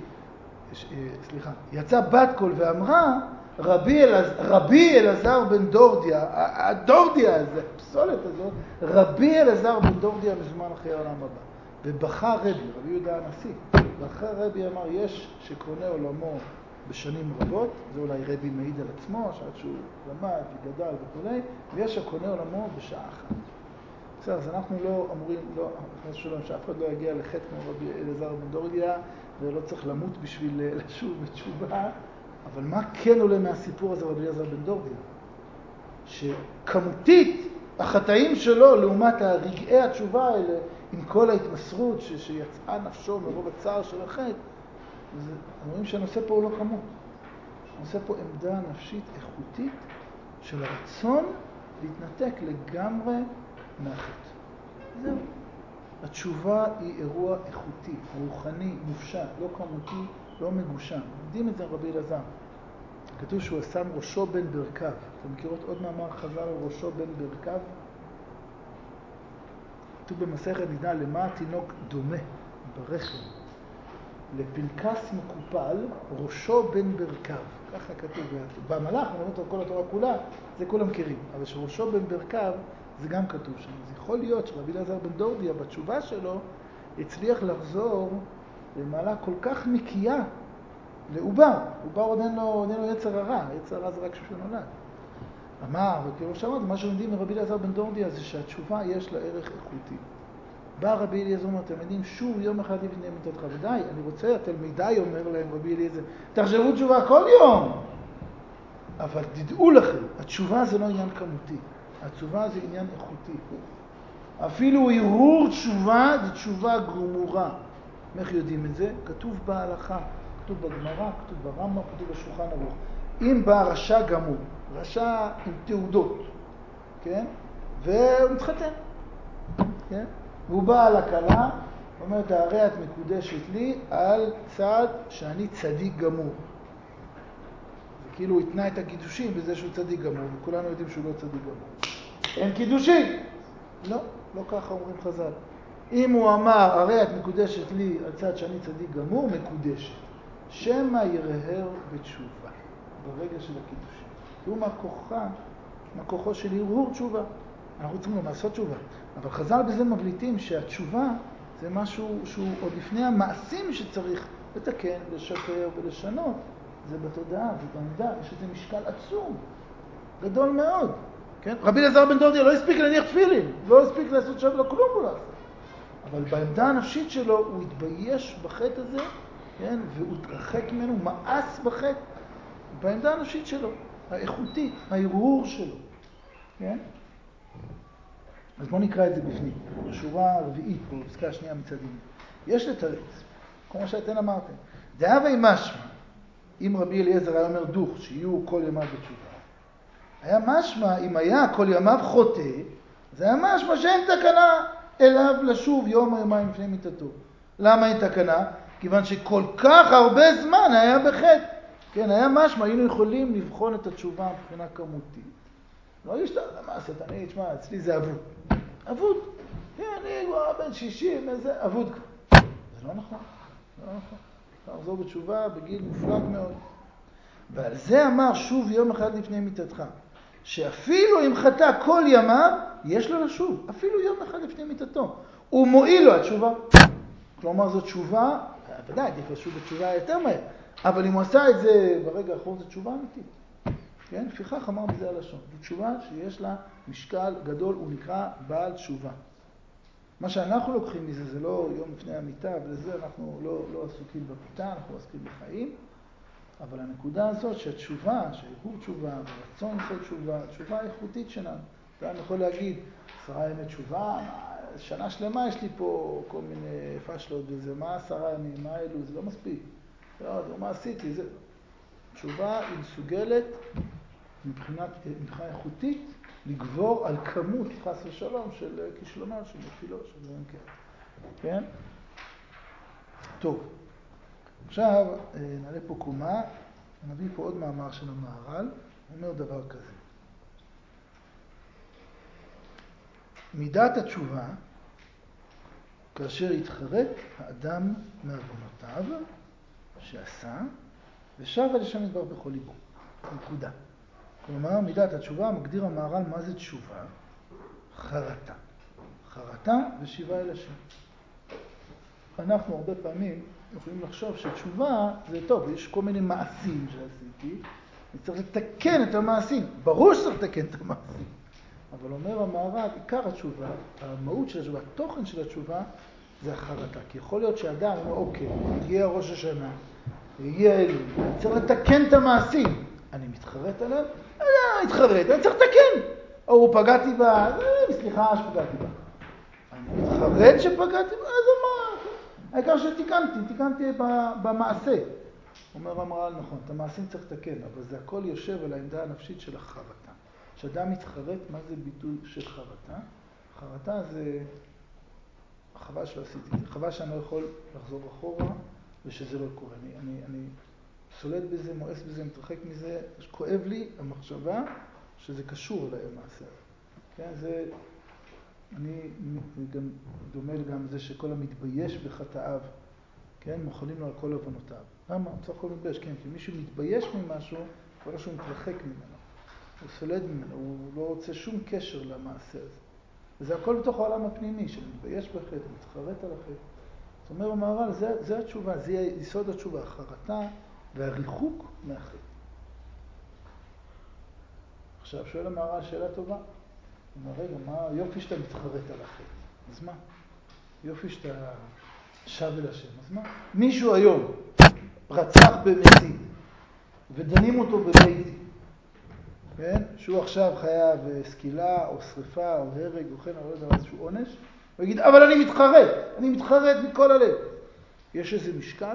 יצא בת קול ואמרה, רבי אלעזר בן דורדיה, הדורדיה הזה, הפסולת הזאת, רבי אלעזר בן דורדיה מזמן אחרי העולם הבא. ובחר רבי יהודה הנשיא, ואחרי רבי אמר, יש שקונה עולמו בשנים רבות, זה אולי רבי מעיד על עצמו, שעד שהוא למד וגדל וכו', ויש שקונה עולמו בשעה אחת. בסדר, אז אנחנו לא אמורים, חס ושלום, שאף אחד לא יגיע לחטא כמו רבי אלעזר בן דורדיה, ולא צריך למות בשביל לשוב בתשובה, אבל מה כן עולה מהסיפור הזה רבי אלעזר בן דורדיה? שכמותית החטאים שלו לעומת רגעי התשובה האלה, עם כל ההתמסרות שיצאה נפשו מרוב הצער של החטא, רואים שהנושא פה הוא לא כמות. הנושא פה עמדה נפשית איכותית של הרצון להתנתק לגמרי מהחטא. זהו. התשובה היא אירוע איכותי, רוחני, מופשט, לא כמותי, לא מגושם. יודעים את זה רבי אלעזר. כתוב שהוא שם ראשו בין ברכיו. אתם מכירות עוד מאמר חז"ל על ראשו בין ברכיו? כתוב במסכת נידה למה התינוק דומה ברחם. לפנקס מקופל, ראשו בין ברכיו. ככה כתוב. במלאך, אני אומר כל התורה כולה, זה כולם מכירים. אבל שראשו בין ברכיו, זה גם כתוב שם. אז יכול להיות שרבי אלעזר בן דורדיה, בתשובה שלו, הצליח לחזור למעלה כל כך נקייה לעובר. עובר עוד אין לו יצר הרע. יצר הרע זה רק כשהוא נולד. אמר, וכאילו שאמרת, מה שלומדים מרבי אלעזר בן דורדיה זה שהתשובה יש לה ערך איכותי. בא רבי אליעזר מהתלמידים, שוב יום אחד לפני מיתתך. ודי, אני רוצה, התלמידי אומר להם רבי אליעזר, תחשבו תשובה כל יום. אבל תדעו לכם, התשובה זה לא עניין כמותי. התשובה זה עניין איכותי. אפילו הרהור תשובה זה תשובה גמורה. איך יודעים את זה? כתוב בהלכה, כתוב בגמרא, כתוב ברמב"ם, כתוב בשולחן ערוך. אם בא רשע גמור, רשע עם תעודות, כן? והוא מתחתן, כן? והוא בא על הכלה, אומרת, הרי את מקודשת לי על צד שאני צדיק גמור. וכאילו הוא התנה את הקידושים בזה שהוא צדיק גמור, וכולנו יודעים שהוא לא צדיק גמור. אין קידושים! לא, לא ככה אומרים חז"ל. אם הוא אמר, הרי את מקודשת לי על צד שאני צדיק גמור, מקודשת. שמא ירהר בתשובה, ברגע של הקידושים. תראו מה כוחו של הרהור תשובה. אנחנו צריכים גם לעשות תשובה. אבל חז"ל בזה מבליטים שהתשובה זה משהו שהוא עוד לפני המעשים שצריך לתקן, לשפר ולשנות. זה בתודעה, זה במודע, יש איזה משקל עצום, גדול מאוד. כן? רבי אלעזר בן דורדיה לא הספיק להניח תפילין, לא הספיק לעשות שם, לא כלום הוא לעשות. אבל בעמדה הנפשית שלו הוא התבייש בחטא הזה, כן? והוא התרחק ממנו, הוא מאס בחטא. בעמדה הנפשית שלו, האיכותית, ההרהור שלו. כן? אז בואו נקרא את זה בפנים. בשורה הרביעית, בפסקה השנייה מצד ימין. יש לתרץ, כמו שאתם אמרתם, דהווי משמע, אם רבי אליעזר היה אומר דוך, שיהיו כל ימיו בתשובה, היה משמע, אם היה כל ימיו חוטא, זה היה משמע שאין תקנה אליו לשוב יום או יומיים לפני מיתתו. למה אין תקנה? כיוון שכל כך הרבה זמן היה בחטא. כן, היה משמע, היינו יכולים לבחון את התשובה מבחינה כמותית. לא ישתר למעשה, אני, תשמע, אצלי זה אבוד. אבוד. כן, אני כבר בן 60, איזה אבוד כבר. זה לא נכון. לא נכון. לחזור בתשובה בגיל מופלג מאוד. ועל זה אמר שוב יום אחד לפני מיתתך, שאפילו אם חטא כל ימיו, יש לו לשוב. אפילו יום אחד לפני מיתתו. הוא מועיל לו התשובה. כלומר, זו תשובה, ודאי, תהיה לשוב בתשובה יותר מהר. אבל אם הוא עשה את זה ברגע האחרון, זו תשובה אמיתית. כן? לפיכך אמר בזה הלשון. זו תשובה שיש לה משקל גדול, הוא נקרא בעל תשובה. מה שאנחנו לוקחים מזה, זה לא יום לפני המיטה, ולזה אנחנו לא עסוקים במיטה, אנחנו עסוקים בחיים. אבל הנקודה הזאת שהתשובה, שהרהור תשובה, ורצון לעשות תשובה, תשובה איכותית שלנו. אתה יכול להגיד, 10 ימי תשובה, שנה שלמה יש לי פה כל מיני פשלות וזה, מה 10 ימים, מה אלו, זה לא מספיק. לא, מה עשיתי? זה... תשובה היא מסוגלת מבחינה איכותית לגבור על כמות חס ושלום של כישלונות, של נפילות, של דברים כאלה. כן? טוב. עכשיו נעלה פה קומה, נביא פה עוד מאמר של המהר"ל, הוא אומר דבר כזה. מידת התשובה, כאשר התחרט האדם מעוונותיו שעשה, ושב אל השם יתברך בכל ליבו. נקודה. כלומר, מידת התשובה מגדיר המהר"ל מה זה תשובה? חרטה. חרטה ושיבה אל השם. אנחנו הרבה פעמים יכולים לחשוב שתשובה זה טוב, יש כל מיני מעשים שעשיתי, וצריך לתקן את המעשים. ברור שצריך לתקן את המעשים. אבל אומר המהר"ל, עיקר התשובה, המהות של התשובה, התוכן של התשובה, זה החרטה. כי יכול להיות שאדם אומר, אוקיי, הגיע ראש השנה, הגיע אלול, אני צריך לתקן את המעשים. אני מתחרט עליו? אני מתחרט, אני צריך לתקן. או פגעתי בה, סליחה שפגעתי בה. אני מתחרט שפגעתי בה, אז מה? העיקר תיקנתי במעשה. אומר המהר"ל, נכון, את המעשים צריך לתקן, אבל זה הכל יושב על העמדה הנפשית של החרטה. כשאדם מתחרט, מה זה ביטוי של חרטה? חרטה זה חווה שלא עשיתי, זה חווה שאני לא יכול לחזור אחורה ושזה לא קורה. אני סולד בזה, מואס בזה, מתרחק מזה, כואב לי המחשבה שזה קשור אליי המעשה. כן, זה, אני גם דומה גם זה שכל המתבייש בחטאיו כן, מוחלים לו על כל עוונותיו. למה? הוא צריך כל מתבייש, כן, כי מישהו מתבייש ממשהו, כל שהוא מתרחק ממנו. הוא סולד ממנו, הוא לא רוצה שום קשר למעשה הזה. וזה הכל בתוך העולם הפנימי, שמתבייש בחטא, מתחרט על החטא. זאת אומרת, המהר"ל, זה התשובה, זה יסוד התשובה, החרטה והריחוק מהחטא. עכשיו, שואל המהר"ל שאלה טובה. הוא אומר, רגע, מה יופי שאתה מתחרט על החטא? אז מה? יופי שאתה שב אל השם, אז מה? מישהו היום רצח במסית, ודנים אותו בבית דין, כן? שהוא עכשיו חייב סקילה או שריפה או הרג או כן, או לא יודע איזשהו עונש, הוא יגיד, אבל אני מתחרט מכל הלב. יש איזה משקל?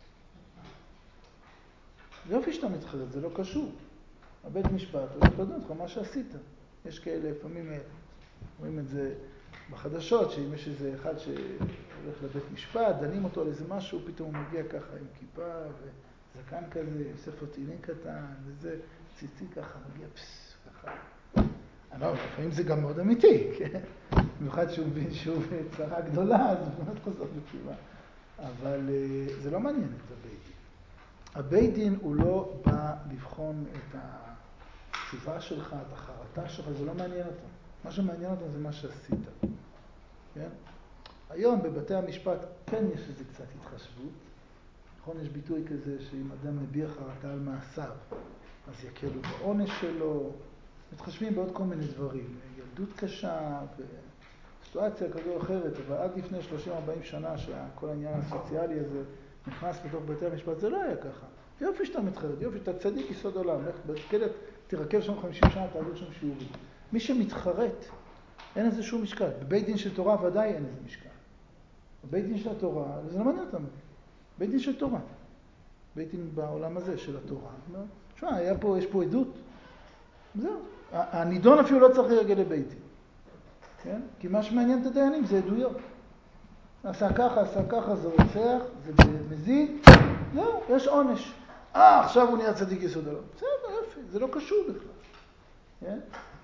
יופי שאתה מתחרט, זה לא קשור. הבית משפט הולך לדון אותך מה שעשית. יש כאלה, לפעמים רואים את זה בחדשות, שאם יש איזה אחד שהולך לבית משפט, דנים אותו על איזה משהו, פתאום הוא מגיע ככה עם כיפה וזקן כזה, עם ספר תהילים קטן, וזה ציצי ככה, מגיע ככה. לא, לפעמים זה גם מאוד אמיתי, כן? במיוחד שהוא מבין שהוא צרה גדולה, אז הוא באמת חוזר בתשובה. אבל זה לא מעניין את הבית דין. הבית דין הוא לא בא לבחון את התשובה שלך, את החרטה שלך, זה לא מעניין אותו. מה שמעניין אותו זה מה שעשית. כן? היום בבתי המשפט כן יש איזה קצת התחשבות. נכון, יש ביטוי כזה שאם אדם מביע חרטה על מעשיו, אז יקלו בעונש שלו. מתחשבים בעוד כל מיני דברים. ילדות קשה וסיטואציה כזו או אחרת, אבל עד לפני 30-40 שנה שכל העניין הסוציאלי הזה נכנס בתוך בתי המשפט, זה לא היה ככה. יופי שאתה מתחרט, יופי שאתה צדיק יסוד עולם, לך בקלת, תרכב שם 50 שנה, תעביר שם שיעורים. מי שמתחרט, אין איזה שום משקל. בבית דין של תורה ודאי אין איזה משקל. בבית דין של התורה, זה לא מעניין אותם. בית דין של תורה. בית דין בעולם הזה של התורה. תשמע, יש פה עדות. זהו. הנידון אפילו לא צריך להגיע לבית דין. כן? כי מה שמעניין את הדיינים זה עדויות. עשה ככה, זה רוצח, זה מזיד. זהו, יש עונש. עכשיו הוא נהיה צדיק יסוד עולם. בסדר, יופי, זה לא קשור בכלל. כן?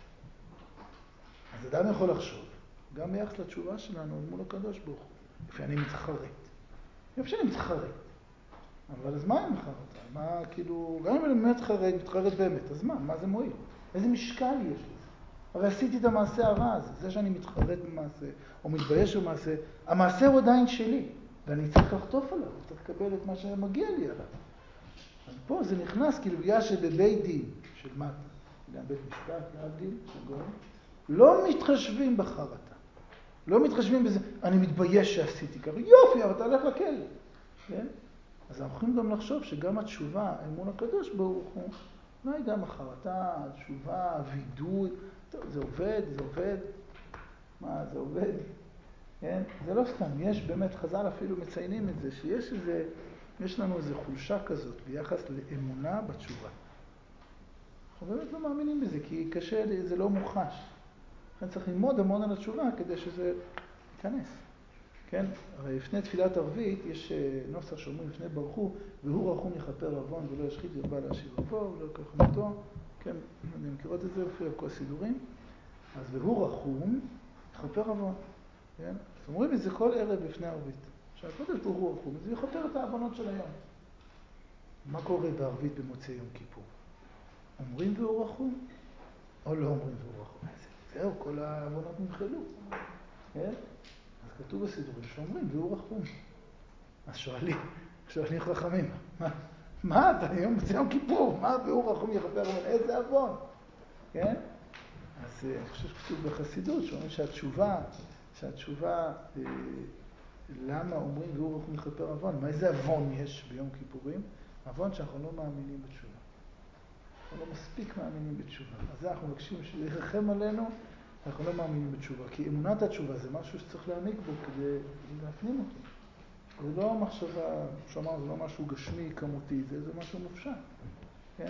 אז אדם יכול לחשוב, גם ביחס לתשובה שלנו מול הקדוש ברוך הוא. יופי, אני מתחרט. אבל אז מה עם החרטה? מה כאילו, גם אם אני מתחרט באמת, אז מה זה מועיל? איזה משקל יש לזה? הרי עשיתי את המעשה הרע הזה, זה שאני מתחרט במעשה, או מתבייש במעשה, המעשה הוא עדיין שלי, ואני צריך לחטוף עליו, צריך לקבל את מה שמגיע לי עליו. אז פה זה נכנס, כאילו בגלל שבבית דין של מטה, גם בית משפט, להבדיל, של גורם, לא מתחשבים בחרטה. לא מתחשבים בזה, אני מתבייש שעשיתי ככה, יופי, אבל אתה הולך לכלא. כן? אז אנחנו יכולים גם לחשוב שגם התשובה אמון הקדוש ברוך הוא, אולי גם החרטה, התשובה, הווידוי, טוב, זה עובד. מה, זה עובד? כן? זה לא סתם, יש באמת, חז"ל אפילו מציינים את זה, יש לנו איזו חולשה כזאת ביחס לאמונה בתשובה. אנחנו באמת לא מאמינים בזה, כי קשה, זה לא מוחש. לכן צריך ללמוד המון על התשובה כדי שזה ייכנס. כן? הרי לפני תפילת ערבית יש נוסח שאומרים לפני ברכו, והוא רחום יכפר עוון ולא ישחית ירבה להשיב רבו ולא יקח חמתו. כן, אני מכירות את זה לפי כל הסידורים. אז והוא רחום יכפר עוון. כן? אז אומרים את זה כל ערב לפני ערבית. שהקודש ברוך הוא רחום, זה יכפר את העוונות של היום. מה קורה בערבית במוצאי יום כיפור? אומרים והוא רחום? או לא אומרים והוא רחום? זהו, כל העוונות נמחלו. כן? אז כתוב בסידורים שאומרים והוא רחום. אז שואלים חכמים, מה אתה היום מוצא יום כיפור? מה והוא רחום יכפר עוון? איזה עוון? כן? אז אני חושב שכתוב בחסידות שאומרים שהתשובה למה אומרים והוא רחום יכפר עוון? מה איזה עוון יש ביום כיפורים? עוון שאנחנו לא מאמינים בתשובה. אנחנו לא מספיק מאמינים בתשובה. אז אנחנו מבקשים שירחם עלינו, אנחנו לא מאמינים בתשובה. כי אמונת התשובה זה משהו שצריך להעמיק בו כדי להפנים אותו. זה לא מחשבה, שאמר, זה לא משהו גשמי, כמותי, זה משהו מופשט. כן?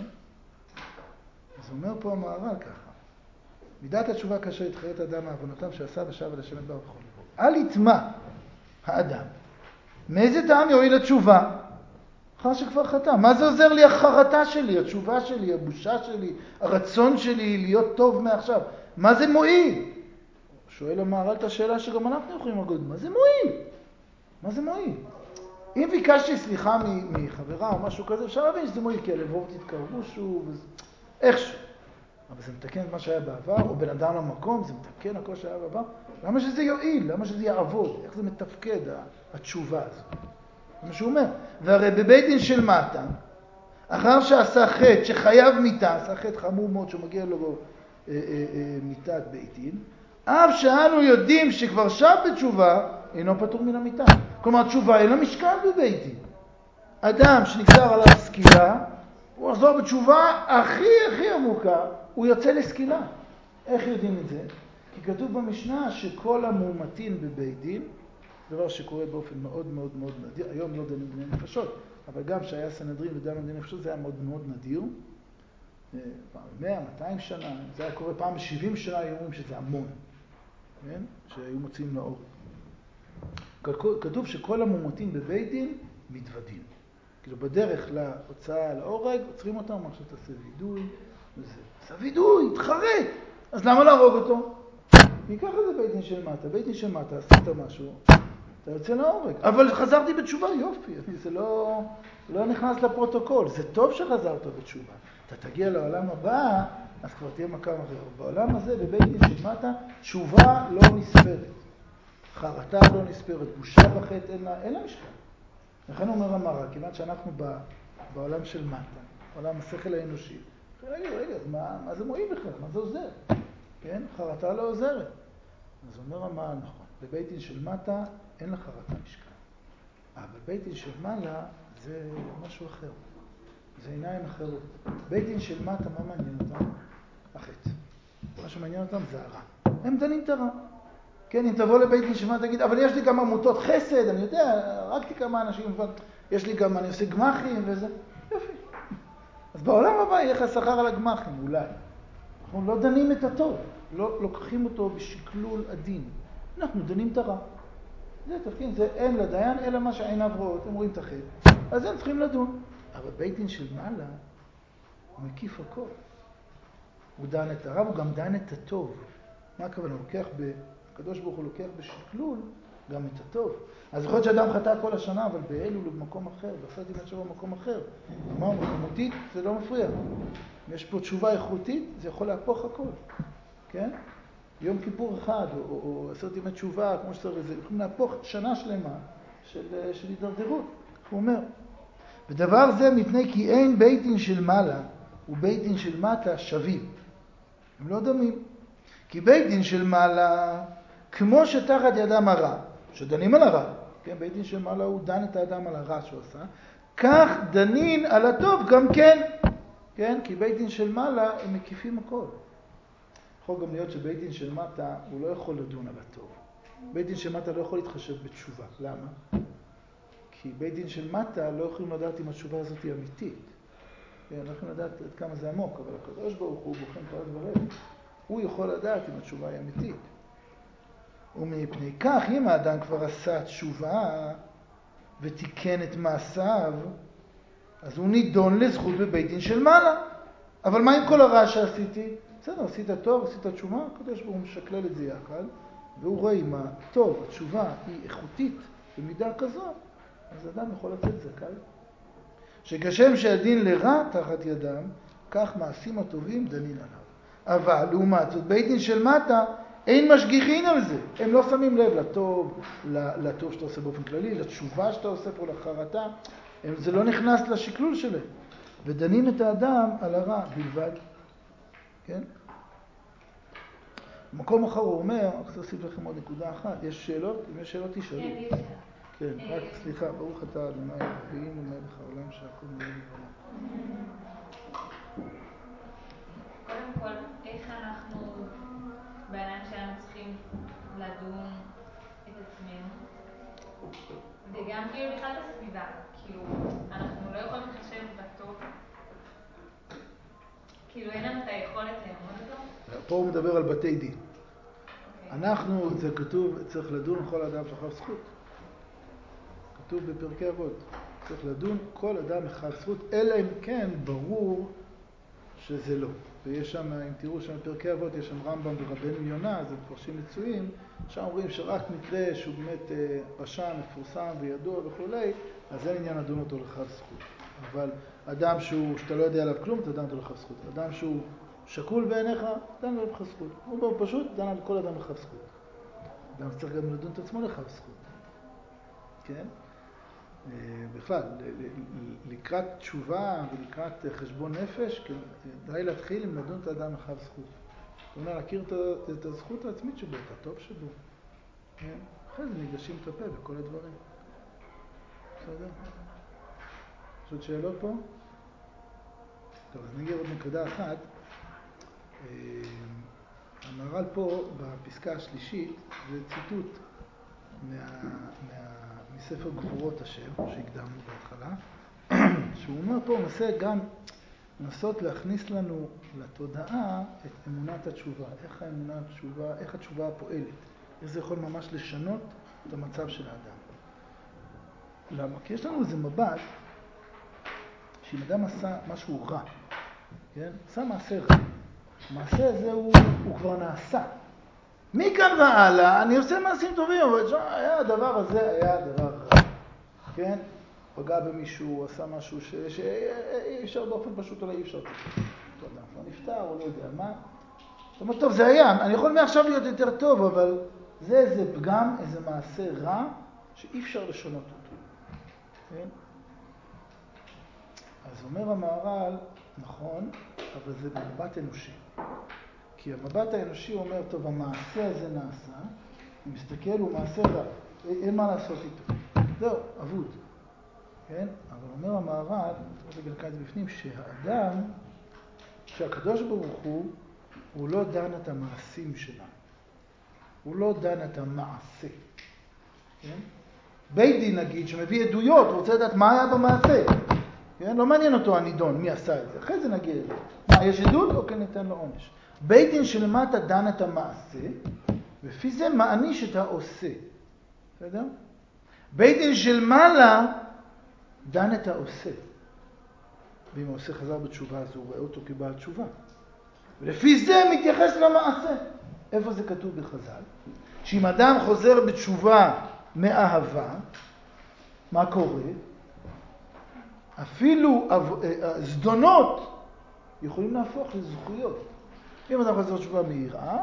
אז אומר פה המהר"ל ככה. מידת התשובה כאשר יתחרט אדם מעוונותיו שעשה ושב אל השם יתברך בכל לבו. אל יטמע האדם. מאיזה טעם יועיל התשובה? אחר שכבר חטא. מה זה עוזר לי החרטה שלי, התשובה שלי, הבושה שלי, הרצון שלי להיות טוב מעכשיו? מה זה מועיל? שואל המהר"ל את השאלה שגם אנחנו יכולים להגיד, מה זה מועיל? מה זה מועיל? אם ביקשתי סליחה מחברה או משהו כזה, אפשר להבין שזה מועיל, כי הלבבות תתקרבו שוב, איכשהו. אבל זה מתקן את מה שהיה בעבר, או בן אדם למקום, זה מתקן הכל שהיה בעבר. למה שזה יועיל? למה שזה יעבוד? איך זה מתפקד, התשובה הזו? זה מה שהוא אומר. והרי בבית דין של מטה, אחר שעשה חטא שחייב מיתה, עשה חטא חמור מאוד שמגיע לו מיתת בית דין, אף שאנו יודעים שכבר שב בתשובה, אינו פטור מן המיתה. כלומר, תשובה אין לה משקל בבית דין. אדם שנגזר עליו סקילה, הוא יחזור בתשובה הכי עמוקה, הוא יוצא לסקילה. איך יודעים את זה? כי כתוב במשנה שכל המאומתים בבית דין, דבר שקורה באופן מאוד מאוד מאוד נדיר, היום לא דנים בני נפשות, אבל גם שהיה סנהדרין ודנו בני נפשות זה היה מאוד מאוד נדיר. 100, 200 שנה, זה היה קורה פעם ב-70 שנה, היו אומרים שזה המון, כן? שהיו מוצאים לאור. כתוב שכל המאומתים בבית דין מתוודים. כאילו בדרך להוצאה להורג, עוצרים אותם, עכשיו תעשה וידוי, וזה. עשה וידוי, התחרט. אז למה להרוג אותו? כי ככה זה בית דין של מטה. בית דין של מטה, עשית משהו, אתה יוצא להורג. אבל חזרתי בתשובה, יופי. זה לא נכנס לפרוטוקול. זה טוב שחזרת בתשובה. אתה תגיע לעולם הבא, אז כבר תהיה מקום אחר. בעולם הזה, בבית דין של מטה, תשובה לא נספרת. חרטה לא נספרת, בושה בחטא, אין לה משקל. לכן אומר המר"ל, כיוון שאנחנו בעולם של מטה, בעולם השכל האנושי, רגע, אז מה זה מועיל בכלל? מה זה עוזר? כן? חרטה לא עוזרת. אז אומר המר"ל, נכון, בבית דין של מטה אין לה חרטה משקל. אבל בבית דין של מעלה זה משהו אחר. זה עיניים אחרות. בית דין של מטה, מה מעניין אותם? החטא. מה שמעניין אותם זה הרע. הם דנים את הרע. כן, אם תבוא לבית דין של מטה, תגיד, אבל יש לי גם עמותות חסד, אני יודע, הרגתי כמה אנשים, יש לי גם, אני עושה גמחים וזה. יופי. אז בעולם הבא יהיה לך שכר על הגמחים, אולי. אנחנו לא דנים את הטוב, לא לוקחים אותו בשקלול עדין. אנחנו דנים את הרע. זה תפקיד, זה אין לדיין, אלא מה שעיניו רואות, הם רואים את החטא. אז הם צריכים לדון. אבל בית דין של מעלה, הוא מקיף הכל. הוא דן את הרע, הוא גם דן את הטוב. מה הכוונה? הוא לוקח הקדוש ברוך הוא לוקח בשקלול גם את הטוב. אז יכול להיות שאדם חטא כל השנה, אבל באלול הוא במקום אחר, ועשיתי משהו במקום אחר. אמרנו, כמותית זה לא מפריע. אם יש פה תשובה איכותית, זה יכול להפוך הכל. כן? יום כיפור אחד, או עשיתי תשובה, כמו שצריך, זה יכולים להפוך שנה שלמה של הידרדרות. הוא אומר, ודבר זה מפני כי אין בית דין של מעלה ובית דין של מטה שווים. הם לא דומים. כי בית דין של מעלה, כמו שתחת ידם הרע, שדנים על הרע, כן, בית דין של מעלה הוא דן את האדם על הרע שהוא עשה, כך דנין על הטוב גם כן, כן, כי בית דין של מעלה הם מקיפים הכל. יכול גם להיות שבית דין של מטה הוא לא יכול לדון על הטוב. בית דין של מטה לא יכול להתחשב בתשובה. למה? כי בית דין של מטה לא יכולים לדעת אם התשובה הזאת היא אמיתית. לא יכולים לדעת עד כמה זה עמוק, אבל הקדוש ברוך הוא בוחן פרט ורב. הוא יכול לדעת אם התשובה היא אמיתית. ומפני כך, אם האדם כבר עשה תשובה ותיקן את מעשיו, אז הוא נידון לזכות בבית דין של מעלה. אבל מה עם כל הרע שעשיתי? בסדר, עשית טוב, עשית תשובה, הקדוש ברוך הוא משקלל את זה יחד, והוא רואה אם הטוב, התשובה היא איכותית במידה כזו, אז אדם יכול לצאת זכאי. שכשם שהדין לרע תחת ידם, כך מעשים הטובים דנין עליו. אבל לעומת זאת, בית דין של מטה, אין משגיחין על זה. הם לא שמים לב לטוב שאתה עושה באופן כללי, לתשובה שאתה עושה פה, לחרטה. זה לא נכנס לשקלול שלהם. ודנים את האדם על הרע בלבד. כן? במקום אחר הוא אומר, אני רוצה להוסיף לכם עוד נקודה אחת. יש שאלות? אם יש שאלות תשאלו. כן, יש שאלה. כן, רק סליחה, ברוך אתה אדוני אלוהינו מלך העולם שהכל נהיה לבנה. קודם כל, איך אנחנו בעיניים שלנו צריכים לדון את עצמנו, וגם כאילו בכלל את הסביבה, כאילו אנחנו לא יכולים לחשב בטוב, כאילו אין לנו את היכולת לעמוד אותו. פה הוא מדבר על בתי דין. אנחנו, זה כתוב, צריך לדון כל אדם שחייב זכות. כתוב בפרקי אבות, צריך לדון כל אדם שחייב זכות, אלא אם כן ברור שזה לא. ויש שם, אם תראו שם בפרקי אבות, יש שם רמב"ם ורבנו יונה, זה מפרשים מצויים, שם אומרים שרק מקרה שהוא באמת רשע, מפורסם וידוע וכולי, אז אין עניין לדון אותו לכף זכות. אבל אדם שאתה לא יודע עליו כלום, אתה דן אותו לכף זכות. אדם שהוא שקול בעיניך, דן לו לכף זכות. הוא פשוט דן על כל אדם לכף זכות. אדם צריך גם לדון את עצמו לכף זכות. כן? בכלל, לקראת תשובה ולקראת חשבון נפש, די להתחיל עם לדון את האדם לכף זכות. זאת אומרת, להכיר את הזכות העצמית שבו, את הטוב שבו. אחרי זה ניגשים את הפה בכל הדברים. בסדר? יש עוד שאלות פה? טוב, אז נגיד עוד נקודה אחת. המהר"ל פה, בפסקה השלישית, זה ציטוט מספר גבורות השם, שהקדמנו בהתחלה, שהוא אומר פה, מנסה גם לנסות להכניס לנו לתודעה את אמונת התשובה. איך האמונת התשובה, איך התשובה פועלת. איך זה יכול ממש לשנות את המצב של האדם. למה? כי יש לנו איזה מבט, שאם אדם עשה משהו רע, כן? עשה מעשה רע. המעשה הזה הוא כבר נעשה. מכאן והלאה, אני עושה מעשים טובים, אבל הדבר הזה היה דבר רע. כן? פגע במישהו, עשה משהו שאי אפשר באופן פשוט, אולי אי אפשר. טוב, כבר נפטר, או לא יודע מה. זאת אומרת, טוב, זה היה, אני יכול מעכשיו להיות יותר טוב, אבל זה איזה פגם, איזה מעשה רע, שאי אפשר לשנות אותו. כן? אז אומר המהר"ל, נכון, אבל זה במבט אנושי. כי המבט האנושי אומר, טוב, המעשה הזה נעשה, הוא מסתכל, הוא מעשה רע, אין מה לעשות איתו. זהו, אבוד. כן? אבל אומר המהר"ל, זה גלקה את זה בפנים, שהאדם, שהקדוש ברוך הוא לא דן את המעשים שלנו. הוא לא דן את המעשה. כן? בית דין נגיד, שמביא עדויות, הוא רוצה לדעת מה היה במעשה. כן? לא מעניין אותו הנידון, מי עשה את זה. אחרי זה נגיע לזה. מה, יש עדות או כן ניתן לו עונש? בית דין שלמטה דן את המעשה, ולפי זה מעניש את העושה. בסדר? בית דין של מעלה דן את העושה. ואם העושה חזר בתשובה, אז הוא רואה אותו כבעל תשובה. ולפי זה מתייחס למעשה. איפה זה כתוב בחז"ל? שאם אדם חוזר בתשובה מאהבה, מה קורה? אפילו זדונות יכולים להפוך לזכויות. אם אדם חוזר בתשובה מיראה,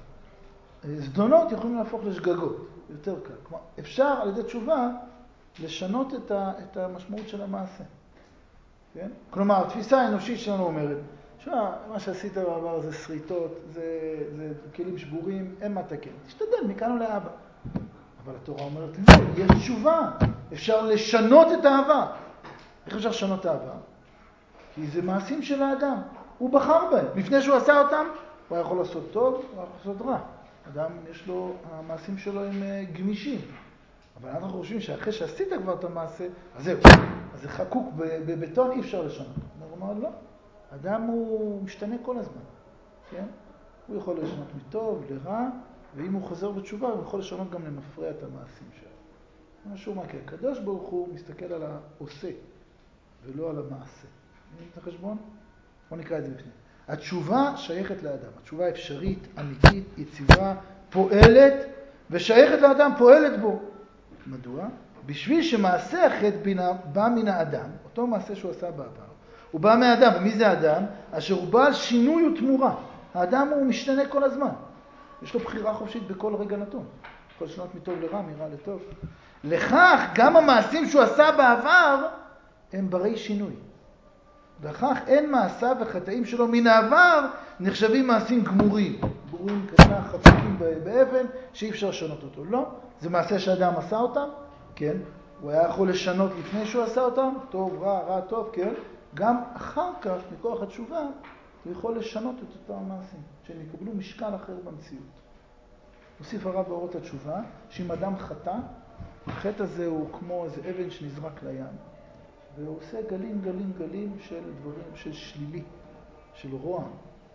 זדונות יכולים להפוך לשגגות. יותר קל. כלומר, אפשר על ידי תשובה לשנות את המשמעות של המעשה. כן? כלומר, התפיסה האנושית שלנו אומרת, מה שעשית בעבר זה שריטות, זה כלים שבורים, אין מה תקן. תשתדל מכאן ולהבא. אבל התורה אומרת, לא, יש תשובה. אפשר לשנות את האהבה. איך אפשר לשנות את האהבה? כי זה מעשים של האדם. הוא בחר בהם. לפני שהוא עשה אותם, הוא היה יכול לעשות טוב, הוא היה יכול לעשות רע. אדם, יש לו, המעשים שלו הם גמישים. אבל אנחנו חושבים שאחרי שעשית כבר את המעשה, אז זהו. אז זה חקוק בבטון, אי אפשר לשנות. הוא אומר, לא. אדם הוא משתנה כל הזמן. כן? הוא יכול לשנות מטוב, לרע, ואם הוא חוזר בתשובה, הוא יכול לשנות גם למפרע את המעשים שלו. משהו מה, כי הקדוש ברוך הוא מסתכל על העושה, ולא על המעשה. מבין את החשבון? בוא נקרא את זה בפנים. התשובה שייכת לאדם. התשובה אפשרית, אמיתית, יציבה, פועלת, ושייכת לאדם, פועלת בו. מדוע? בשביל שמעשה החטא בא מן האדם, אותו מעשה שהוא עשה בעבר, הוא בא מהאדם. ומי זה האדם? אשר הוא בא על שינוי ותמורה. האדם הוא משתנה כל הזמן. יש לו בחירה חופשית בכל רגע נתון. יכול לשנות מטוב לרע, מרע לטוב. לכך גם המעשים שהוא עשה בעבר הם ברי שינוי. לכך אין מעשיו וחטאים שלו מן העבר נחשבים מעשים גמורים. גמורים כתנה חפוקים באבן שאי אפשר לשנות אותו. לא, זה מעשה שהאדם עשה אותם, כן. הוא היה יכול לשנות לפני שהוא עשה אותם, טוב, רע, רע, טוב, כן. גם אחר כך, מכוח התשובה, הוא יכול לשנות את אותם המעשים, שהם יקבלו משקל אחר במציאות. הוסיף הרב באורות התשובה, שאם אדם חטא, החטא הזה הוא כמו איזה אבן שנזרק לים. והוא עושה גלים, גלים, גלים של דברים, של שלילי, של רוע,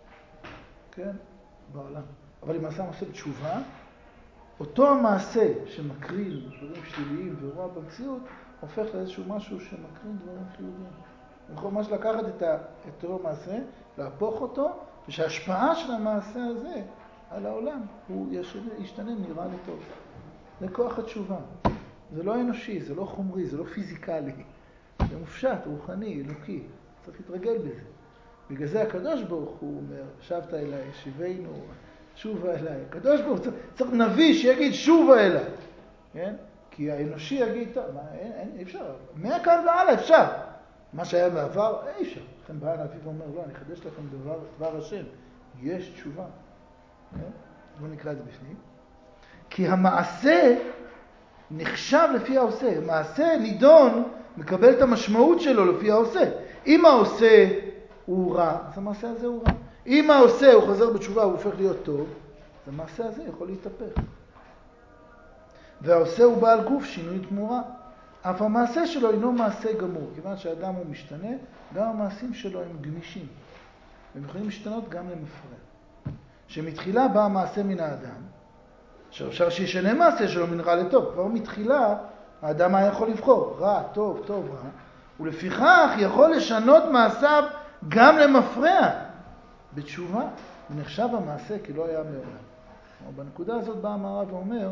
כן, בעולם. אבל אם עשה מעשה בתשובה, אותו המעשה שמקרין דברים שליליים ורוע במציאות, הופך לאיזשהו משהו שמקרין דברים חיוביים. הוא יכול ממש לקחת את אותו מעשה, להפוך אותו, ושההשפעה של המעשה הזה על העולם, הוא ישתנה, נראה לי טוב. זה כוח התשובה. זה לא אנושי, זה לא חומרי, זה לא פיזיקלי. זה מופשט, רוחני, אלוקי. צריך להתרגל בזה. בגלל זה הקדוש ברוך הוא אומר, שבת אליי, שיבנו, שובה אליי. הקדוש ברוך הוא צריך נביא שיגיד שובה אליי. כן? כי האנושי יגיד, טוב, אי אפשר. מהכאן והלאה אפשר. מה שהיה בעבר, אי אפשר. לכן בא הנביא ואומר, לא, אני אחדש לכם דבר השם. יש תשובה. כן? בואו נקרא את זה בפנים. כי המעשה נחשב לפי העושה. מעשה נידון מקבל את המשמעות שלו לפי העושה. אם העושה הוא רע, אז המעשה הזה הוא רע. אם העושה הוא חוזר בתשובה, הוא הופך להיות טוב, אז המעשה הזה יכול להתהפך. והעושה הוא בעל גוף, שינוי תמורה. אף המעשה שלו אינו מעשה גמור. כיוון שהאדם הוא משתנה, גם המעשים שלו הם גמישים. הם יכולים להשתנות גם למפרע. שמתחילה בא המעשה מן האדם, שאפשר שישנה מעשה שלו מן רע לטוב. כבר מתחילה האדם היה יכול לבחור רע, טוב, טוב, רע. ולפיכך יכול לשנות מעשיו גם למפרע. בתשובה, הוא נחשב המעשה כי לא היה מעולם. בנקודה הזאת בא המהר"ל ואומר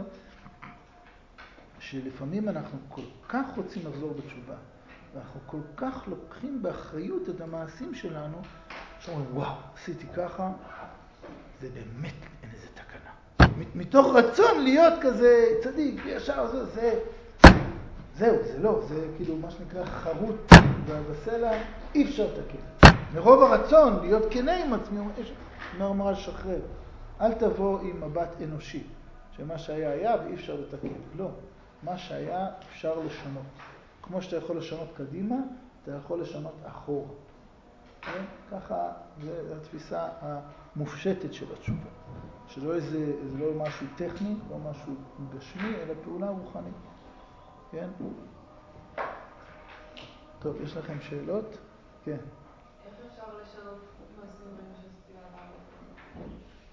שלפעמים אנחנו כל כך רוצים לחזור בתשובה, ואנחנו כל כך לוקחים באחריות את המעשים שלנו, שאומרים, וואו, עשיתי ככה, זה באמת אין איזה תקנה. מתוך רצון להיות כזה צדיק, ישר זהו, זה לא, זה כאילו מה שנקרא חרוט בסלע, אי אפשר לתקן. מרוב הרצון להיות כנה עם עצמי, אומר המהר"ל שחרר, אל תבוא עם מבט אנושי, שמה שהיה היה ואי אפשר לתקן. לא, מה שהיה אפשר לשנות. כמו שאתה יכול לשנות קדימה, אתה יכול לשנות אחורה. כן? ככה זו התפיסה המופשטת של התשובה. זה לא משהו טכני, לא משהו גשמי, אלא פעולה רוחנית. כן? טוב, יש לכם שאלות? כן. איך אפשר לשנות מעשים בין שעשיתי לעבר?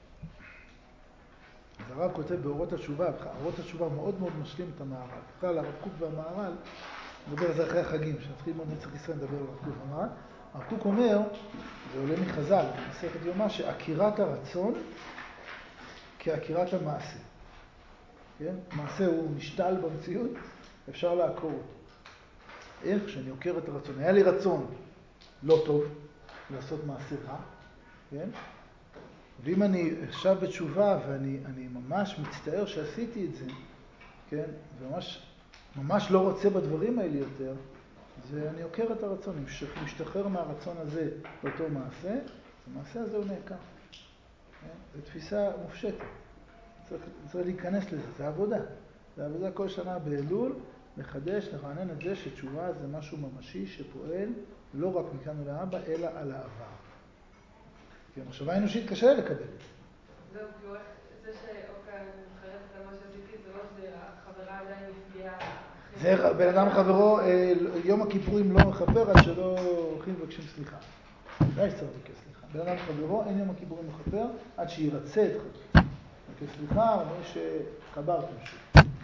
אז הרב כותב באורות התשובה, אורות התשובה מאוד מאוד משלים את המהר"ל. בכלל, הרב קוק והמהר"ל, נדבר על זה אחרי החגים, שנתחיל ללמוד נצח ישראל, נדבר על הרב קוק והמהר"ל. הרב קוק אומר, זה עולה מחז"ל, במסכת יומא, שעקירת הרצון כעקירת המעשה. כן? מעשה הוא משתל במציאות, אפשר לעקור אותו. איך? שאני עוקר את הרצון. היה לי רצון לא טוב לעשות מעשה רע, כן? ואם אני עכשיו בתשובה ואני ממש מצטער שעשיתי את זה, כן? וממש לא רוצה בדברים האלה יותר, אז אני עוקר את הרצון, אני משתחרר מהרצון הזה לאותו מעשה, המעשה הזה הוא נעקר. כן? זו תפיסה מופשטת. צריך להיכנס לזה, זה עבודה. זה עבודה כל שנה באלול, לחדש, לכוונן את זה שתשובה זה משהו ממשי שפועל לא רק מכאן ולהבא, אלא על העבר. כי המחשבה האנושית קשה לקבל. זהו, כאילו זה שאוקיי, אני מתחרטת על מה שעשיתי, זה לא שהחברה עדיין נפגעה. זה בן אדם חברו, יום הכיפורים לא מכפר עד שלא הולכים ובקשים סליחה. די שצריך לבקש סליחה. בן אדם חברו, אין יום הכיפורים מכפר עד שירצה את חברו. מבקש סליחה, אומר שחברתם שוב.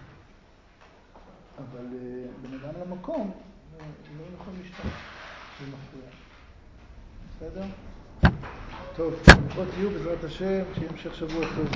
אבל בן אדם למקום, לא יכול להשתמש. זה מפריע. בסדר? טוב, ברכות תהיו בעזרת השם, שיהיה המשך שבוע טוב.